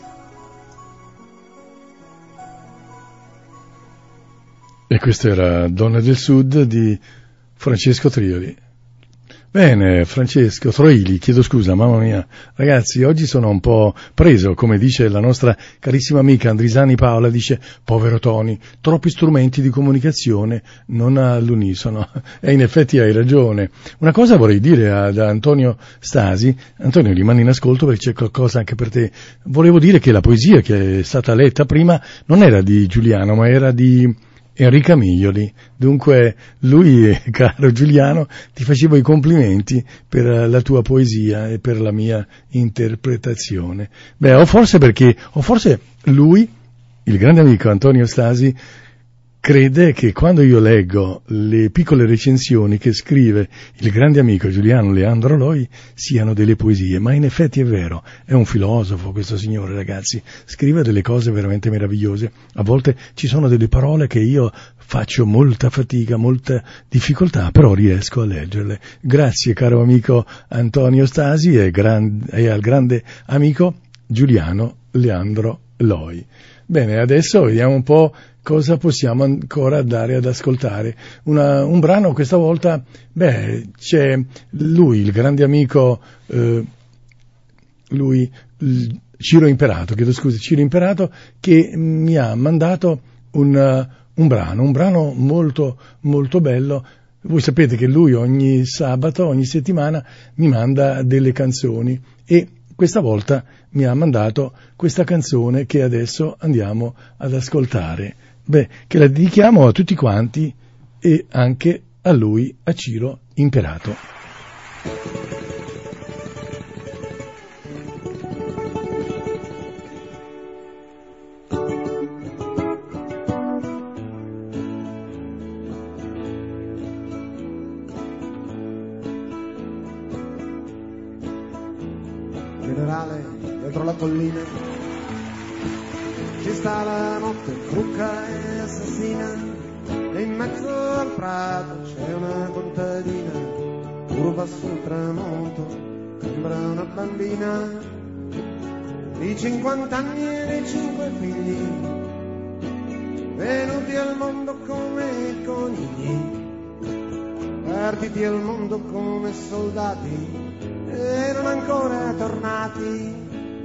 E questa era Donna del Sud di Francesco Troili. Bene, Francesco Troili, chiedo scusa, mamma mia. Ragazzi, oggi sono un po' preso, come dice la nostra carissima amica Andrisani Paola, dice, povero Tony, troppi strumenti di comunicazione non all'unisono. E in effetti hai ragione. Una cosa vorrei dire ad Antonio Stasi. Antonio, rimani in ascolto perché c'è qualcosa anche per te. Volevo dire che la poesia che è stata letta prima non era di Giuliano, ma era di Enrica Miglioli. Dunque lui, caro Giuliano, ti facevo i complimenti per la tua poesia e per la mia interpretazione. Beh, o forse lui, il grande amico Antonio Stasi, crede che quando io leggo le piccole recensioni che scrive il grande amico Giuliano Leandro Loi siano delle poesie, ma in effetti è vero, è un filosofo questo signore, ragazzi, scrive delle cose veramente meravigliose. A volte ci sono delle parole che io faccio molta fatica, molta difficoltà, però riesco a leggerle. Grazie caro amico Antonio Stasi e al grande amico Giuliano Leandro Loi. Bene, adesso vediamo un po' cosa possiamo ancora dare ad ascoltare. Un brano questa volta, c'è lui, il grande amico, Ciro Imperato, Ciro Imperato, che mi ha mandato un brano molto, molto bello. Voi sapete che lui ogni sabato, ogni settimana mi manda delle canzoni e questa volta mi ha mandato questa canzone che adesso andiamo ad ascoltare. Che la dedichiamo a tutti quanti e anche a lui, a Ciro Imperato. Generale, dietro la collina ci sta la notte fruca e assassina, e in mezzo al prato c'è una contadina, curva sul tramonto, sembra una bambina di 50 anni e dei 5 figli, venuti al mondo come conigli, partiti al mondo come soldati e non ancora tornati.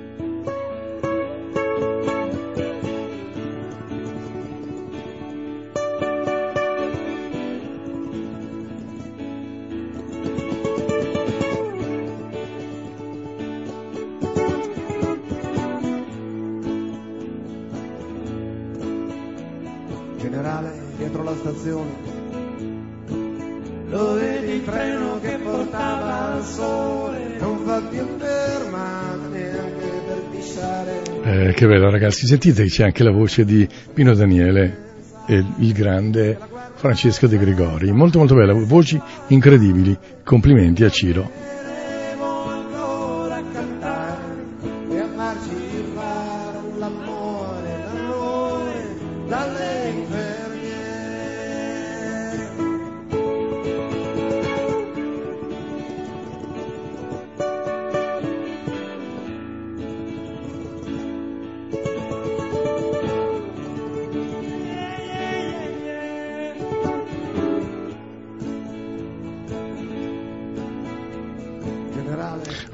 Generale, dietro la stazione, lo vedi il treno che portava al sole, non fa più fermata neanche per pisciare. Che bello ragazzi, sentite che c'è anche la voce di Pino Daniele e il grande Francesco De Gregori, molto molto bella, voci incredibili, complimenti a Ciro.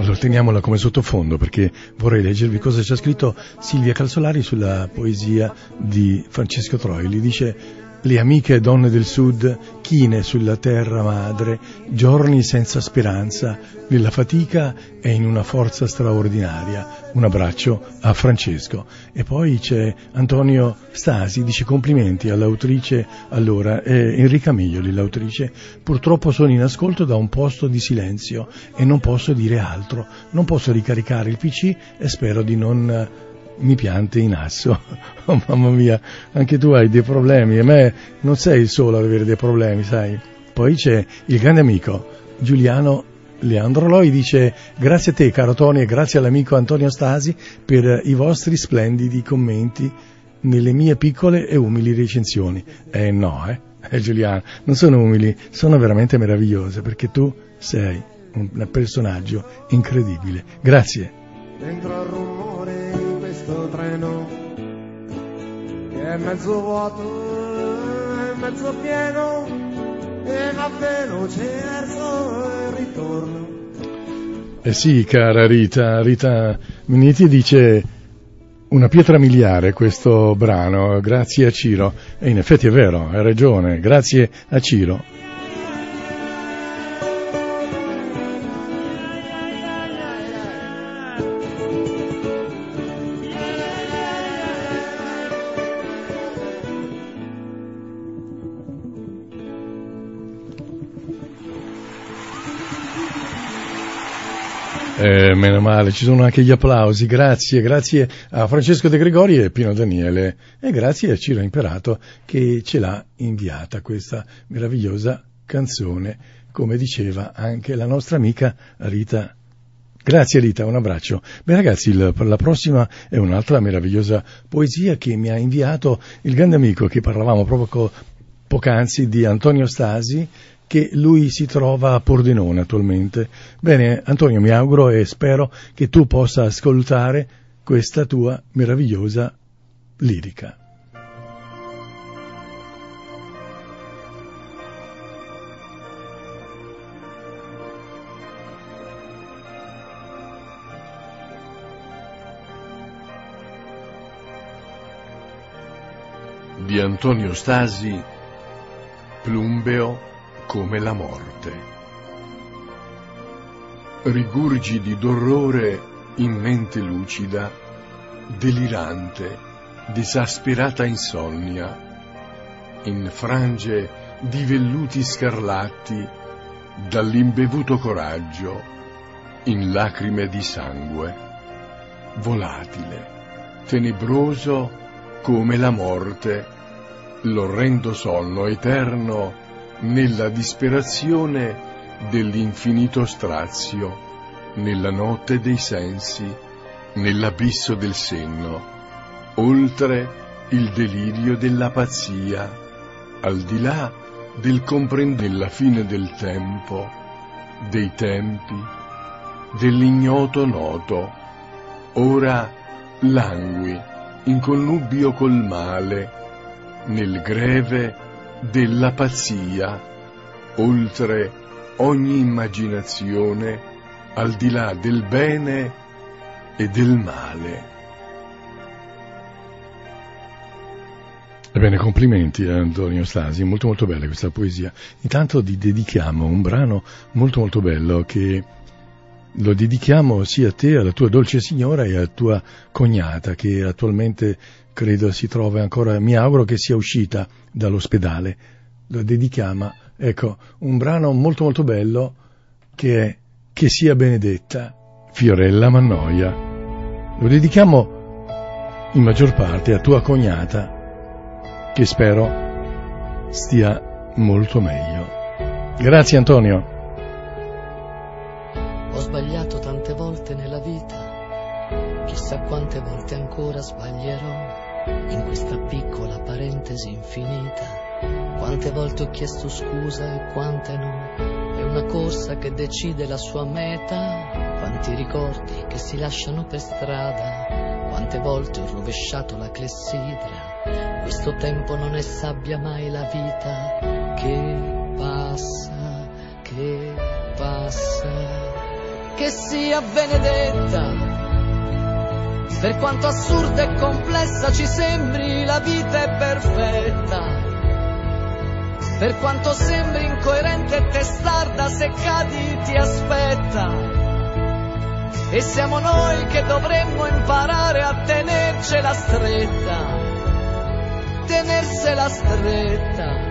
Allora teniamola come sottofondo, perché vorrei leggervi cosa c'è scritto Silvia Calzolari sulla poesia di Francesco Troili. Dice: le amiche donne del sud, chine sulla terra madre, giorni senza speranza, nella fatica e in una forza straordinaria. Un abbraccio a Francesco. E poi c'è Antonio Stasi, dice: complimenti all'autrice. Allora, Enrica Miglioli, l'autrice: purtroppo sono in ascolto da un posto di silenzio e non posso dire altro, non posso ricaricare il PC e spero di non mi piante in asso. Oh mamma mia, anche tu hai dei problemi, e me non sei il solo ad avere dei problemi, sai. Poi c'è il grande amico Giuliano Leandro Loi, dice: grazie a te caro Tony e grazie all'amico Antonio Stasi per i vostri splendidi commenti nelle mie piccole e umili recensioni. Giuliano, non sono umili, sono veramente meravigliose, perché tu sei un personaggio incredibile. Grazie. Dentro al rumore di questo treno che è mezzo vuoto e mezzo pieno e va veloce verso il ritorno. Eh sì, cara Rita Minetti dice: una pietra miliare questo brano, grazie a Ciro. E in effetti è vero, hai ragione, grazie a Ciro. Meno male, ci sono anche gli applausi, grazie a Francesco De Gregori e Pino Daniele, e grazie a Ciro Imperato che ce l'ha inviata questa meravigliosa canzone, come diceva anche la nostra amica Rita. Grazie Rita, un abbraccio. Beh ragazzi, la prossima è un'altra meravigliosa poesia che mi ha inviato il grande amico che parlavamo proprio poc'anzi, di Antonio Stasi, che lui si trova a Pordenone attualmente. Bene, Antonio, mi auguro e spero che tu possa ascoltare questa tua meravigliosa lirica. Di Antonio Stasi, Plumbeo come la morte. Rigurgiti d'orrore in mente lucida, delirante, disasperata insonnia, in frange di velluti scarlatti, dall'imbevuto coraggio, in lacrime di sangue, volatile, tenebroso come la morte, l'orrendo sonno eterno nella disperazione dell'infinito strazio, nella notte dei sensi, nell'abisso del senno, oltre il delirio della pazzia, al di là del comprendere la fine del tempo, dei tempi, dell'ignoto noto, ora langui in connubio col male, nel greve della pazzia, oltre ogni immaginazione, al di là del bene e del male. Ebbene, complimenti a Antonio Stasi, molto molto bella questa poesia. Intanto ti dedichiamo un brano molto molto bello che lo dedichiamo sia a te, alla tua dolce signora e a tua cognata, che attualmente credo si trova ancora, mi auguro che sia uscita dall'ospedale. Lo dedichiamo, ecco, un brano molto molto bello che è Che sia benedetta, Fiorella Mannoia. Lo dedichiamo in maggior parte a tua cognata, che spero stia molto meglio. Grazie Antonio. Ho sbagliato tante volte nella vita, chissà quante volte ancora sbaglierò in questa piccola parentesi infinita. Quante volte ho chiesto scusa e quante no. È una corsa che decide la sua meta. Quanti ricordi che si lasciano per strada. Quante volte ho rovesciato la clessidra. Questo tempo non è sabbia mai la vita che passa, che passa, che sia benedetta. Per quanto assurda e complessa ci sembri, la vita è perfetta. Per quanto sembri incoerente e testarda, se cadi ti aspetta. E siamo noi che dovremmo imparare a tenercela stretta, tenersela stretta.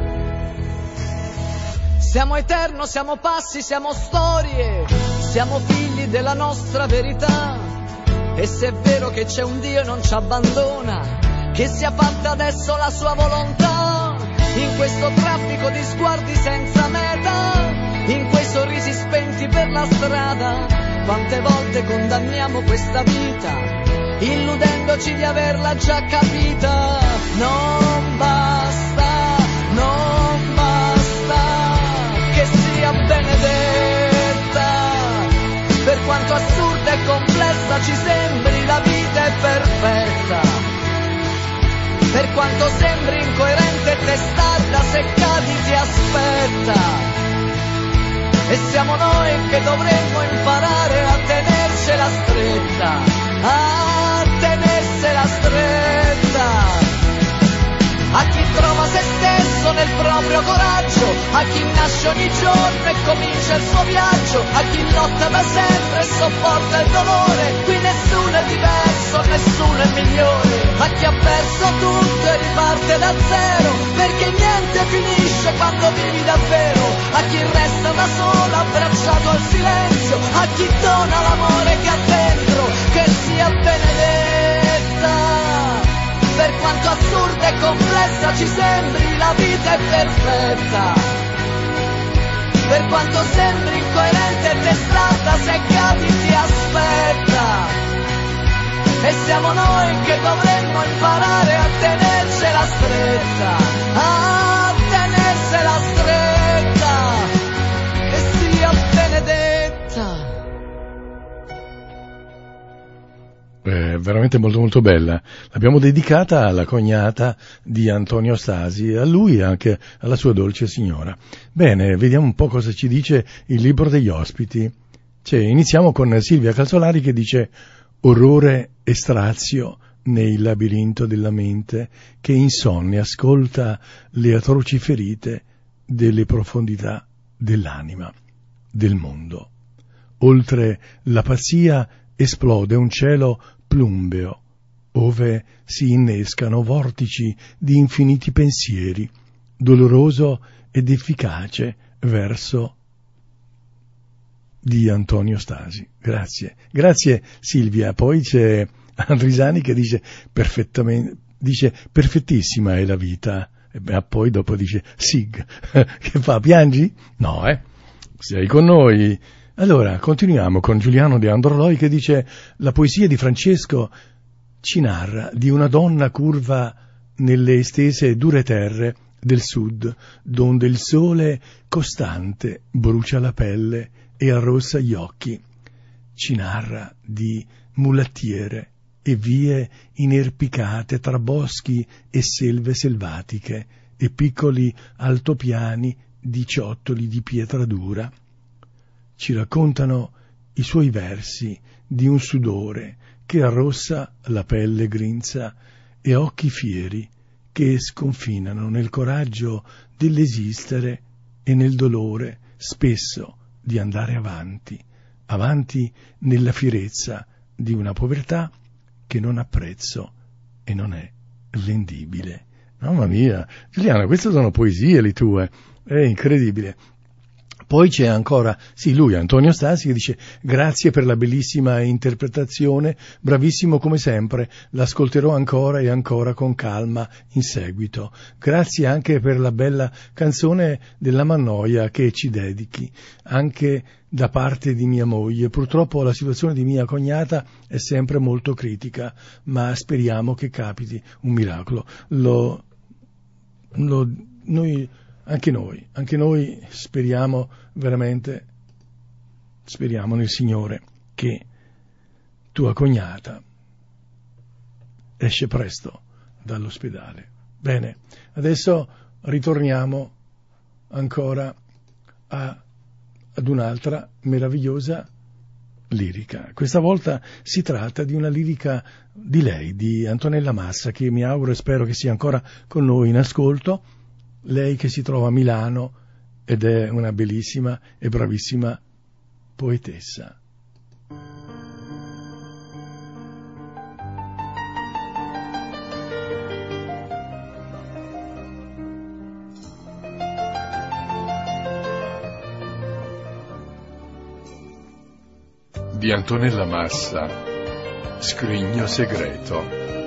Siamo eterno, siamo passi, siamo storie, siamo figli della nostra verità. E se è vero che c'è un Dio e non ci abbandona, che sia fatta adesso la sua volontà. In questo traffico di sguardi senza meta, in quei sorrisi spenti per la strada, quante volte condanniamo questa vita, illudendoci di averla già capita. Non basta, non basta che sia benedetta. Per quanto assurda e complessa ci sembri, la vita è perfetta. Per quanto sembri incoerente e testarda, se cadi ti aspetta. E siamo noi che dovremmo imparare a tenercela stretta, a tenersela stretta. A chi trova se stesso nel proprio coraggio, a chi nasce ogni giorno e comincia il suo viaggio, a chi lotta da sempre e sopporta il dolore. Qui nessuno è diverso, nessuno è migliore. A chi ha perso tutto e riparte da zero, perché niente finisce quando vivi davvero. A chi resta da solo abbracciato al silenzio, a chi dona l'amore che ha dentro, che sia benedetta. Per quanto assurda e complessa ci sembri, la vita è perfetta. Per quanto sembri incoerente e testarda, se cadi ti aspetta. E siamo noi che dovremmo imparare a tenersela stretta, a tenersela stretta, che sia benedetta. Veramente molto molto bella. L'abbiamo dedicata alla cognata di Antonio Stasi, a lui e anche alla sua dolce signora. Bene, vediamo un po' cosa ci dice il libro degli ospiti. Iniziamo con Silvia Calzolari che dice: orrore e strazio nel labirinto della mente che insonne ascolta le atroci ferite delle profondità dell'anima, del mondo. Oltre la pazzia esplode un cielo plumbeo, ove si innescano vortici di infiniti pensieri, doloroso ed efficace verso di Antonio Stasi. Grazie Silvia. Poi c'è Andrisani che dice perfettissima è la vita, e poi dopo dice Sig. Che fa, piangi? No, sei con noi. Allora, continuiamo con Giuliano De Androloi che dice: la poesia di Francesco ci narra di una donna curva nelle estese dure terre del sud, donde il sole costante brucia la pelle e arrossa gli occhi. Ci narra di mulattiere e vie inerpicate tra boschi e selve selvatiche e piccoli altopiani di ciottoli di pietra dura. Ci raccontano i suoi versi di un sudore che arrossa la pelle grinza e occhi fieri che sconfinano nel coraggio dell'esistere e nel dolore spesso di andare avanti nella fierezza di una povertà che non ha prezzo e non è vendibile. Mamma mia, Giuliana, queste sono poesie le tue, è incredibile. Poi c'è ancora, lui, Antonio Stasi, che dice: grazie per la bellissima interpretazione, bravissimo come sempre, l'ascolterò ancora e ancora con calma in seguito. Grazie anche per la bella canzone della Mannoia che ci dedichi, anche da parte di mia moglie. Purtroppo la situazione di mia cognata è sempre molto critica, ma speriamo che capiti un miracolo. Anche noi speriamo veramente, speriamo nel Signore che tua cognata esce presto dall'ospedale. Bene, adesso ritorniamo ancora ad un'altra meravigliosa lirica. Questa volta si tratta di una lirica di lei, di Antonella Massa, che mi auguro e spero che sia ancora con noi in ascolto. Lei che si trova a Milano ed è una bellissima e bravissima poetessa. Di Antonella Massa, Scrigno segreto.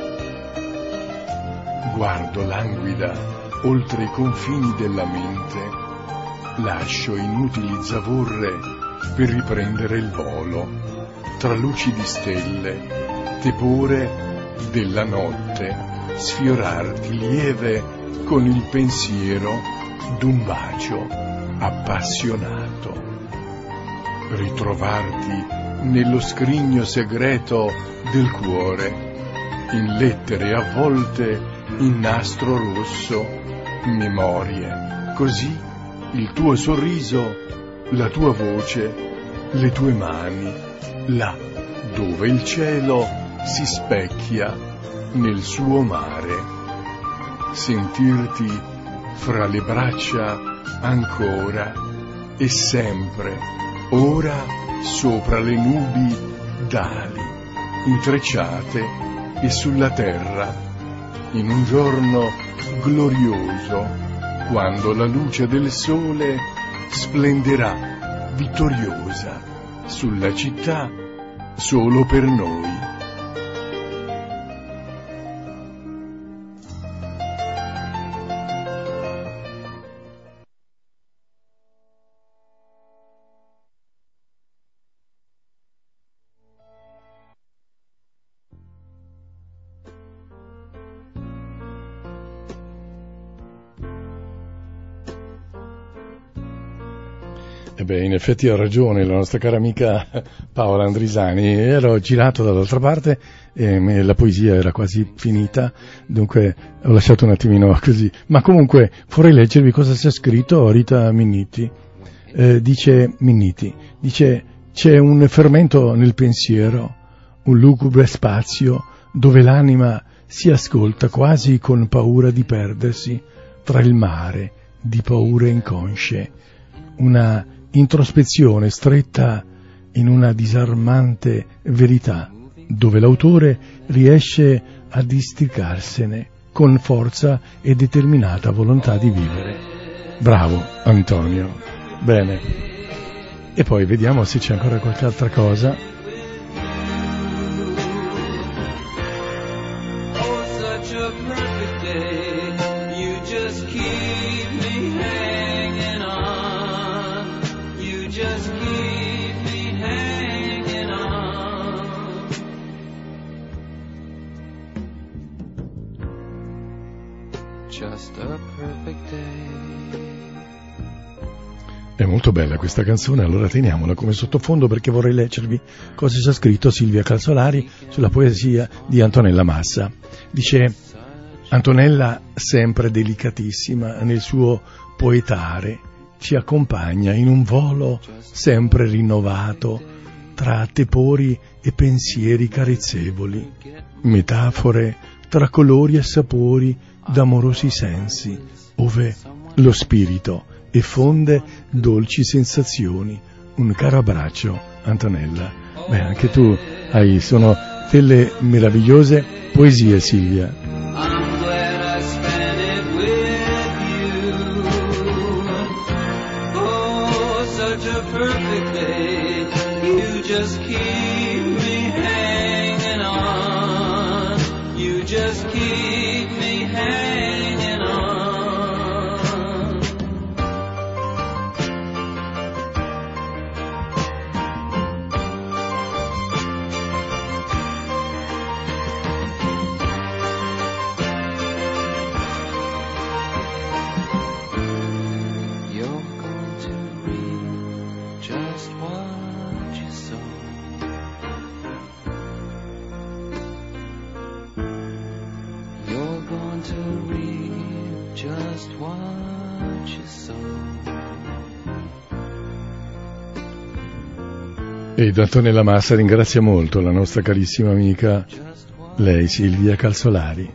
Guardo languida oltre i confini della mente, lascio inutili zavorre per riprendere il volo, tra luci di stelle, tepore della notte, sfiorarti lieve con il pensiero d'un bacio appassionato, ritrovarti nello scrigno segreto del cuore, in lettere avvolte in nastro rosso, memorie, così il tuo sorriso, la tua voce, le tue mani, là dove il cielo si specchia nel suo mare, sentirti fra le braccia ancora e sempre, ora sopra le nubi d'ali intrecciate e sulla terra, in un giorno glorioso, quando la luce del sole splenderà vittoriosa sulla città solo per noi. In effetti ha ragione la nostra cara amica Paola Andrisani. Ero girato dall'altra parte e la poesia era quasi finita, dunque ho lasciato un attimino così. Ma comunque vorrei leggervi cosa c'è scritto Rita Minniti. Dice Minniti, c'è un fermento nel pensiero, un lugubre spazio dove l'anima si ascolta quasi con paura di perdersi tra il mare di paure inconsce, una introspezione stretta in una disarmante verità, dove l'autore riesce a districarsene con forza e determinata volontà di vivere. Bravo Antonio, bene. E poi vediamo se c'è ancora qualche altra cosa. È molto bella questa canzone, allora teniamola come sottofondo perché vorrei leggervi cosa ci ha scritto Silvia Calzolari sulla poesia di Antonella Massa. Dice: Antonella, sempre delicatissima nel suo poetare, ci accompagna in un volo sempre rinnovato tra tepori e pensieri carezzevoli, metafore tra colori e sapori d'amorosi sensi, ove lo spirito effonde dolci sensazioni. Un caro abbraccio, Antonella. Beh, anche tu sono delle meravigliose poesie, Silvia. Ed Antonella Massa ringrazia molto la nostra carissima amica, lei Silvia Calzolari.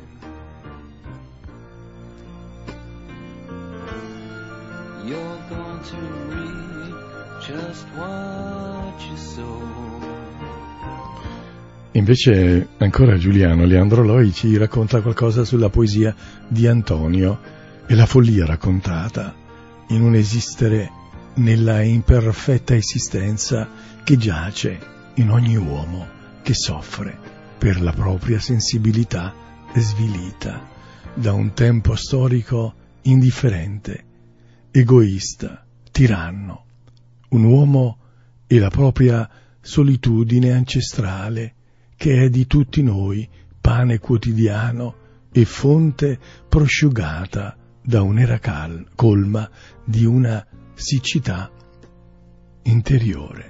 Invece ancora Giuliano Leandro Loi ci racconta qualcosa sulla poesia di Antonio e la follia raccontata in un esistere nella imperfetta esistenza che giace in ogni uomo che soffre per la propria sensibilità svilita da un tempo storico indifferente, egoista, tiranno, un uomo e la propria solitudine ancestrale che è di tutti noi pane quotidiano e fonte prosciugata da un'era colma di una siccità interiore.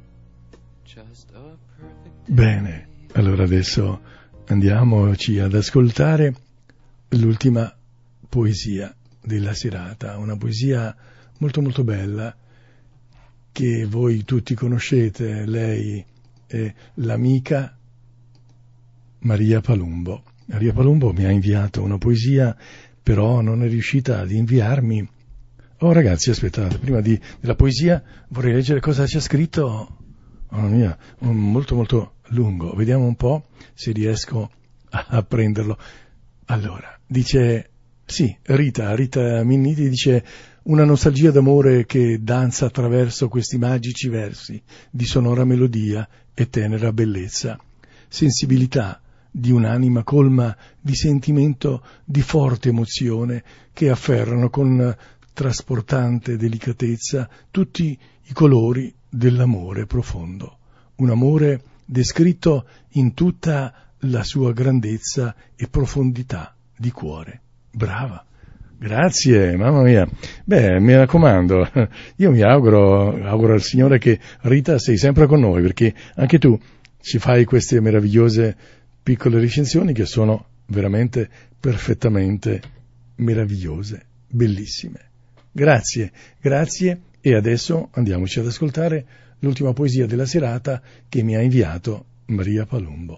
Bene, allora adesso andiamoci ad ascoltare l'ultima poesia della serata, una poesia molto molto bella che voi tutti conoscete. Lei è l'amica Maria Palumbo. Maria Palumbo mi ha inviato una poesia, però non è riuscita ad inviarmi. Oh ragazzi, aspettate, prima della poesia vorrei leggere cosa c'è scritto. Oh mia, molto molto lungo. Vediamo un po' se riesco a prenderlo. Allora, dice, sì, Rita Minniti dice: una nostalgia d'amore che danza attraverso questi magici versi di sonora melodia e tenera bellezza, sensibilità di un'anima colma di sentimento di forte emozione che afferrano con trasportante delicatezza tutti i colori dell'amore profondo, un amore descritto in tutta la sua grandezza e profondità di cuore. Brava, grazie, mamma mia. Beh, mi raccomando, io mi auguro al Signore che Rita sei sempre con noi, perché anche tu ci fai queste meravigliose piccole recensioni che sono veramente perfettamente meravigliose, bellissime. Grazie, e adesso andiamoci ad ascoltare l'ultima poesia della serata che mi ha inviato Maria Palumbo.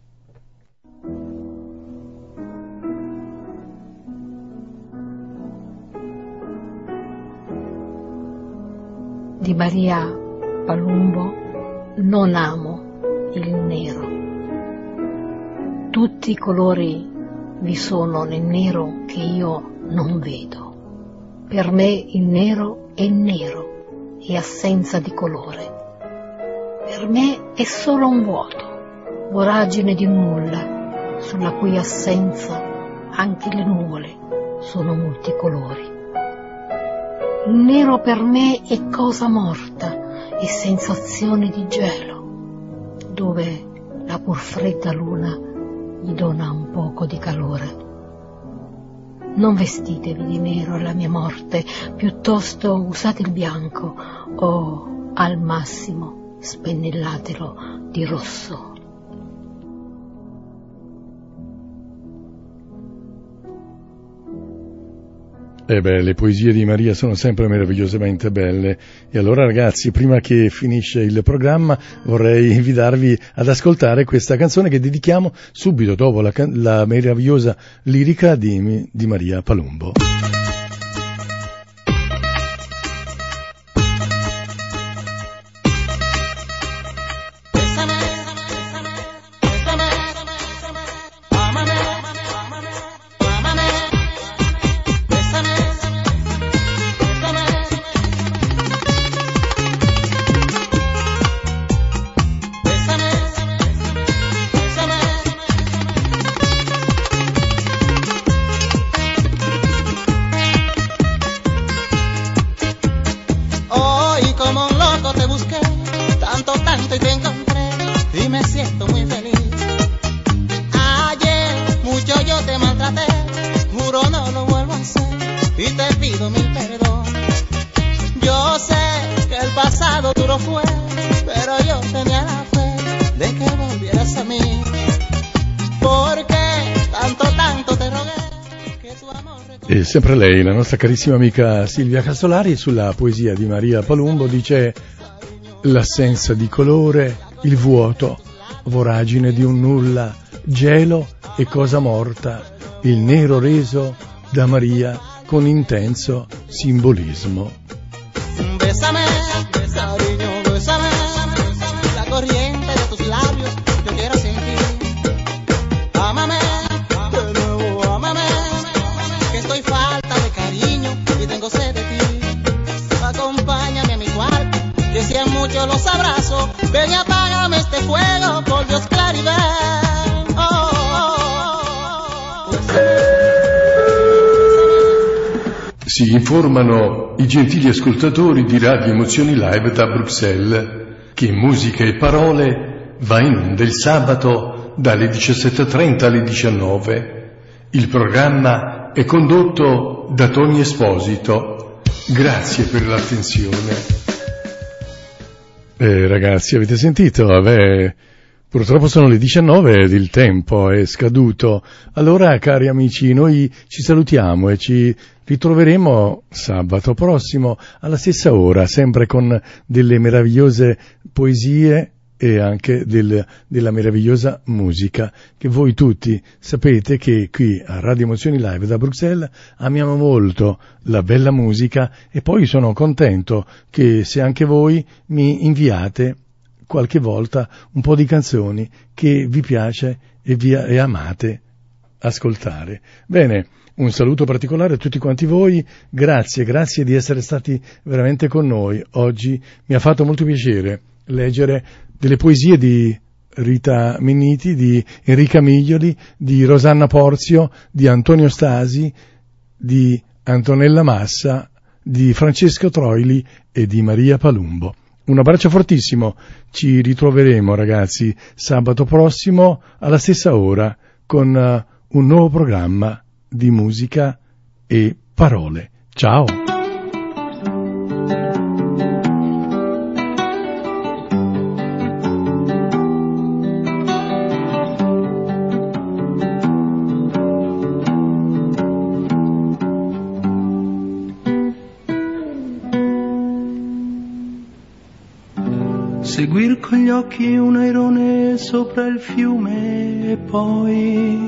Di Maria Palumbo. Non amo il nero. Tutti i colori vi sono nel nero che io non vedo. Per me il nero è nero e assenza di colore. Per me è solo un vuoto, voragine di nulla, sulla cui assenza anche le nuvole sono multicolori. Il nero per me è cosa morta e sensazione di gelo, dove la pur fredda luna gli dona un poco di calore. Non vestitevi di nero alla mia morte, piuttosto usate il bianco o, al massimo, spennellatelo di rosso. Le poesie di Maria sono sempre meravigliosamente belle. E allora ragazzi, prima che finisce il programma, vorrei invitarvi ad ascoltare questa canzone che dedichiamo subito dopo la meravigliosa lirica di Maria Palumbo. E sempre lei, la nostra carissima amica Silvia Calzolari, sulla poesia di Maria Palumbo, dice: l'assenza di colore, il vuoto, voragine di un nulla, gelo e cosa morta, il nero reso da Maria con intenso simbolismo. Bésame, cariño, bésame, la corriente de tus labios, yo quiero sentir. Ámame, de nuevo ámame, que estoy falta de cariño y tengo sed de ti. Acompáñame a mi cuarto, que si es mucho los abrazos, ven y apágame este fuego, por Dios claridad. Oh, oh, oh, oh. Si informano i gentili ascoltatori di Radio Emozioni Live da Bruxelles che Musica e Parole va in onda il sabato dalle 17:30 alle 19. Il programma è condotto da Tony Esposito. Grazie per l'attenzione. Ragazzi, avete sentito? Purtroppo sono le 19 ed il tempo è scaduto. Allora, cari amici, noi ci salutiamo e ci ritroveremo sabato prossimo alla stessa ora, sempre con delle meravigliose poesie e anche della meravigliosa musica, che voi tutti sapete che qui a Radio Emozioni Live da Bruxelles amiamo molto la bella musica, e poi sono contento che se anche voi mi inviate qualche volta un po' di canzoni che vi piace e amate ascoltare. Bene, un saluto particolare a tutti quanti voi, grazie di essere stati veramente con noi. Oggi mi ha fatto molto piacere leggere delle poesie di Rita Minniti, di Enrica Miglioli, di Rosanna Porzio, di Antonio Stasi, di Antonella Massa, di Francesco Troili e di Maria Palumbo. Un abbraccio fortissimo, ci ritroveremo ragazzi sabato prossimo alla stessa ora con un nuovo programma di musica e parole. Ciao! Seguir con gli occhi un airone sopra il fiume e poi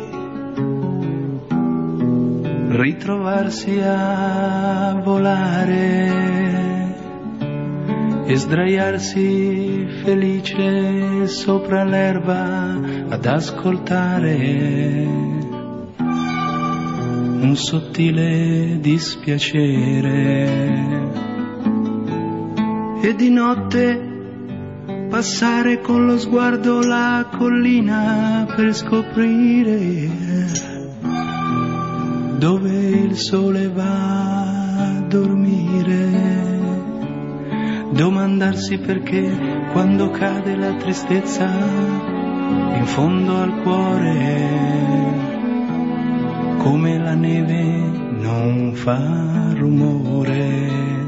ritrovarsi a volare e sdraiarsi felice sopra l'erba ad ascoltare un sottile dispiacere, e di notte passare con lo sguardo la collina per scoprire dove il sole va a dormire, domandarsi perché quando cade la tristezza in fondo al cuore, come la neve non fa rumore.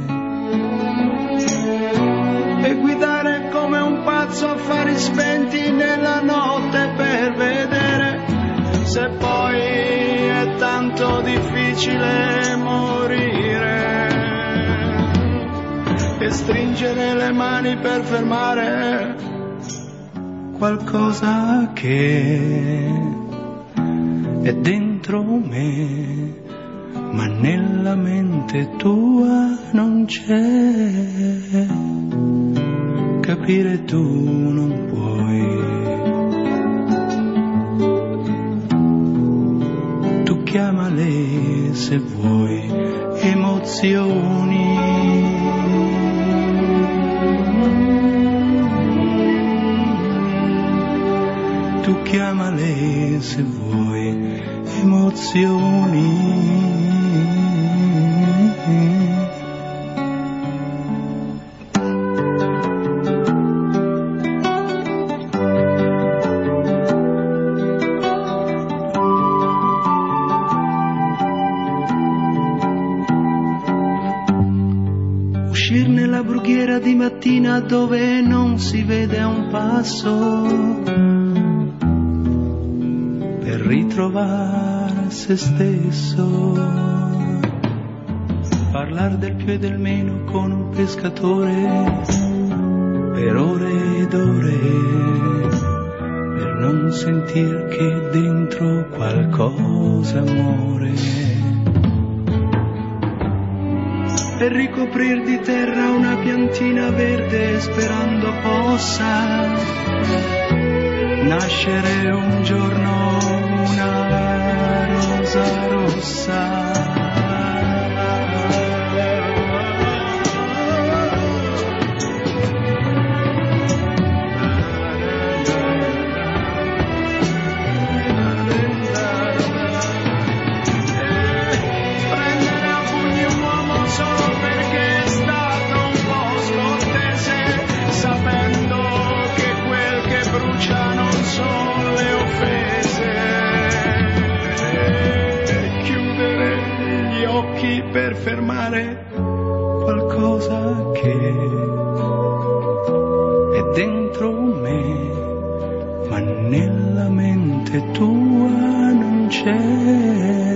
E guidare come un pazzo a fari spenti nella notte per vedere se poi è tanto difficile morire, e stringere le mani per fermare qualcosa che è dentro me, ma nella mente tua non c'è. Capire tu non puoi, tu chiamale se vuoi emozioni, tu chiamale se vuoi emozioni. Di mattina dove non si vede a un passo, per ritrovare se stesso, parlar del più e del meno con un pescatore, per ore ed ore, per non sentir che dentro qualcosa muore, per ricoprir di terra una piantina verde sperando possa nascere un giorno una rosa rossa. Per fermare qualcosa che è dentro me, ma nella mente tua non c'è.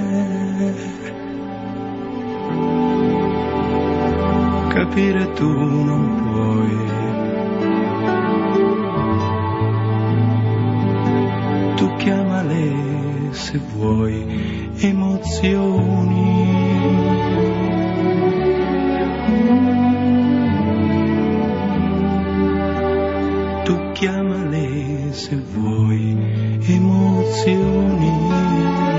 Capire tu non puoi, tu chiamale se vuoi emozioni. Tu chiamale se vuoi emozioni.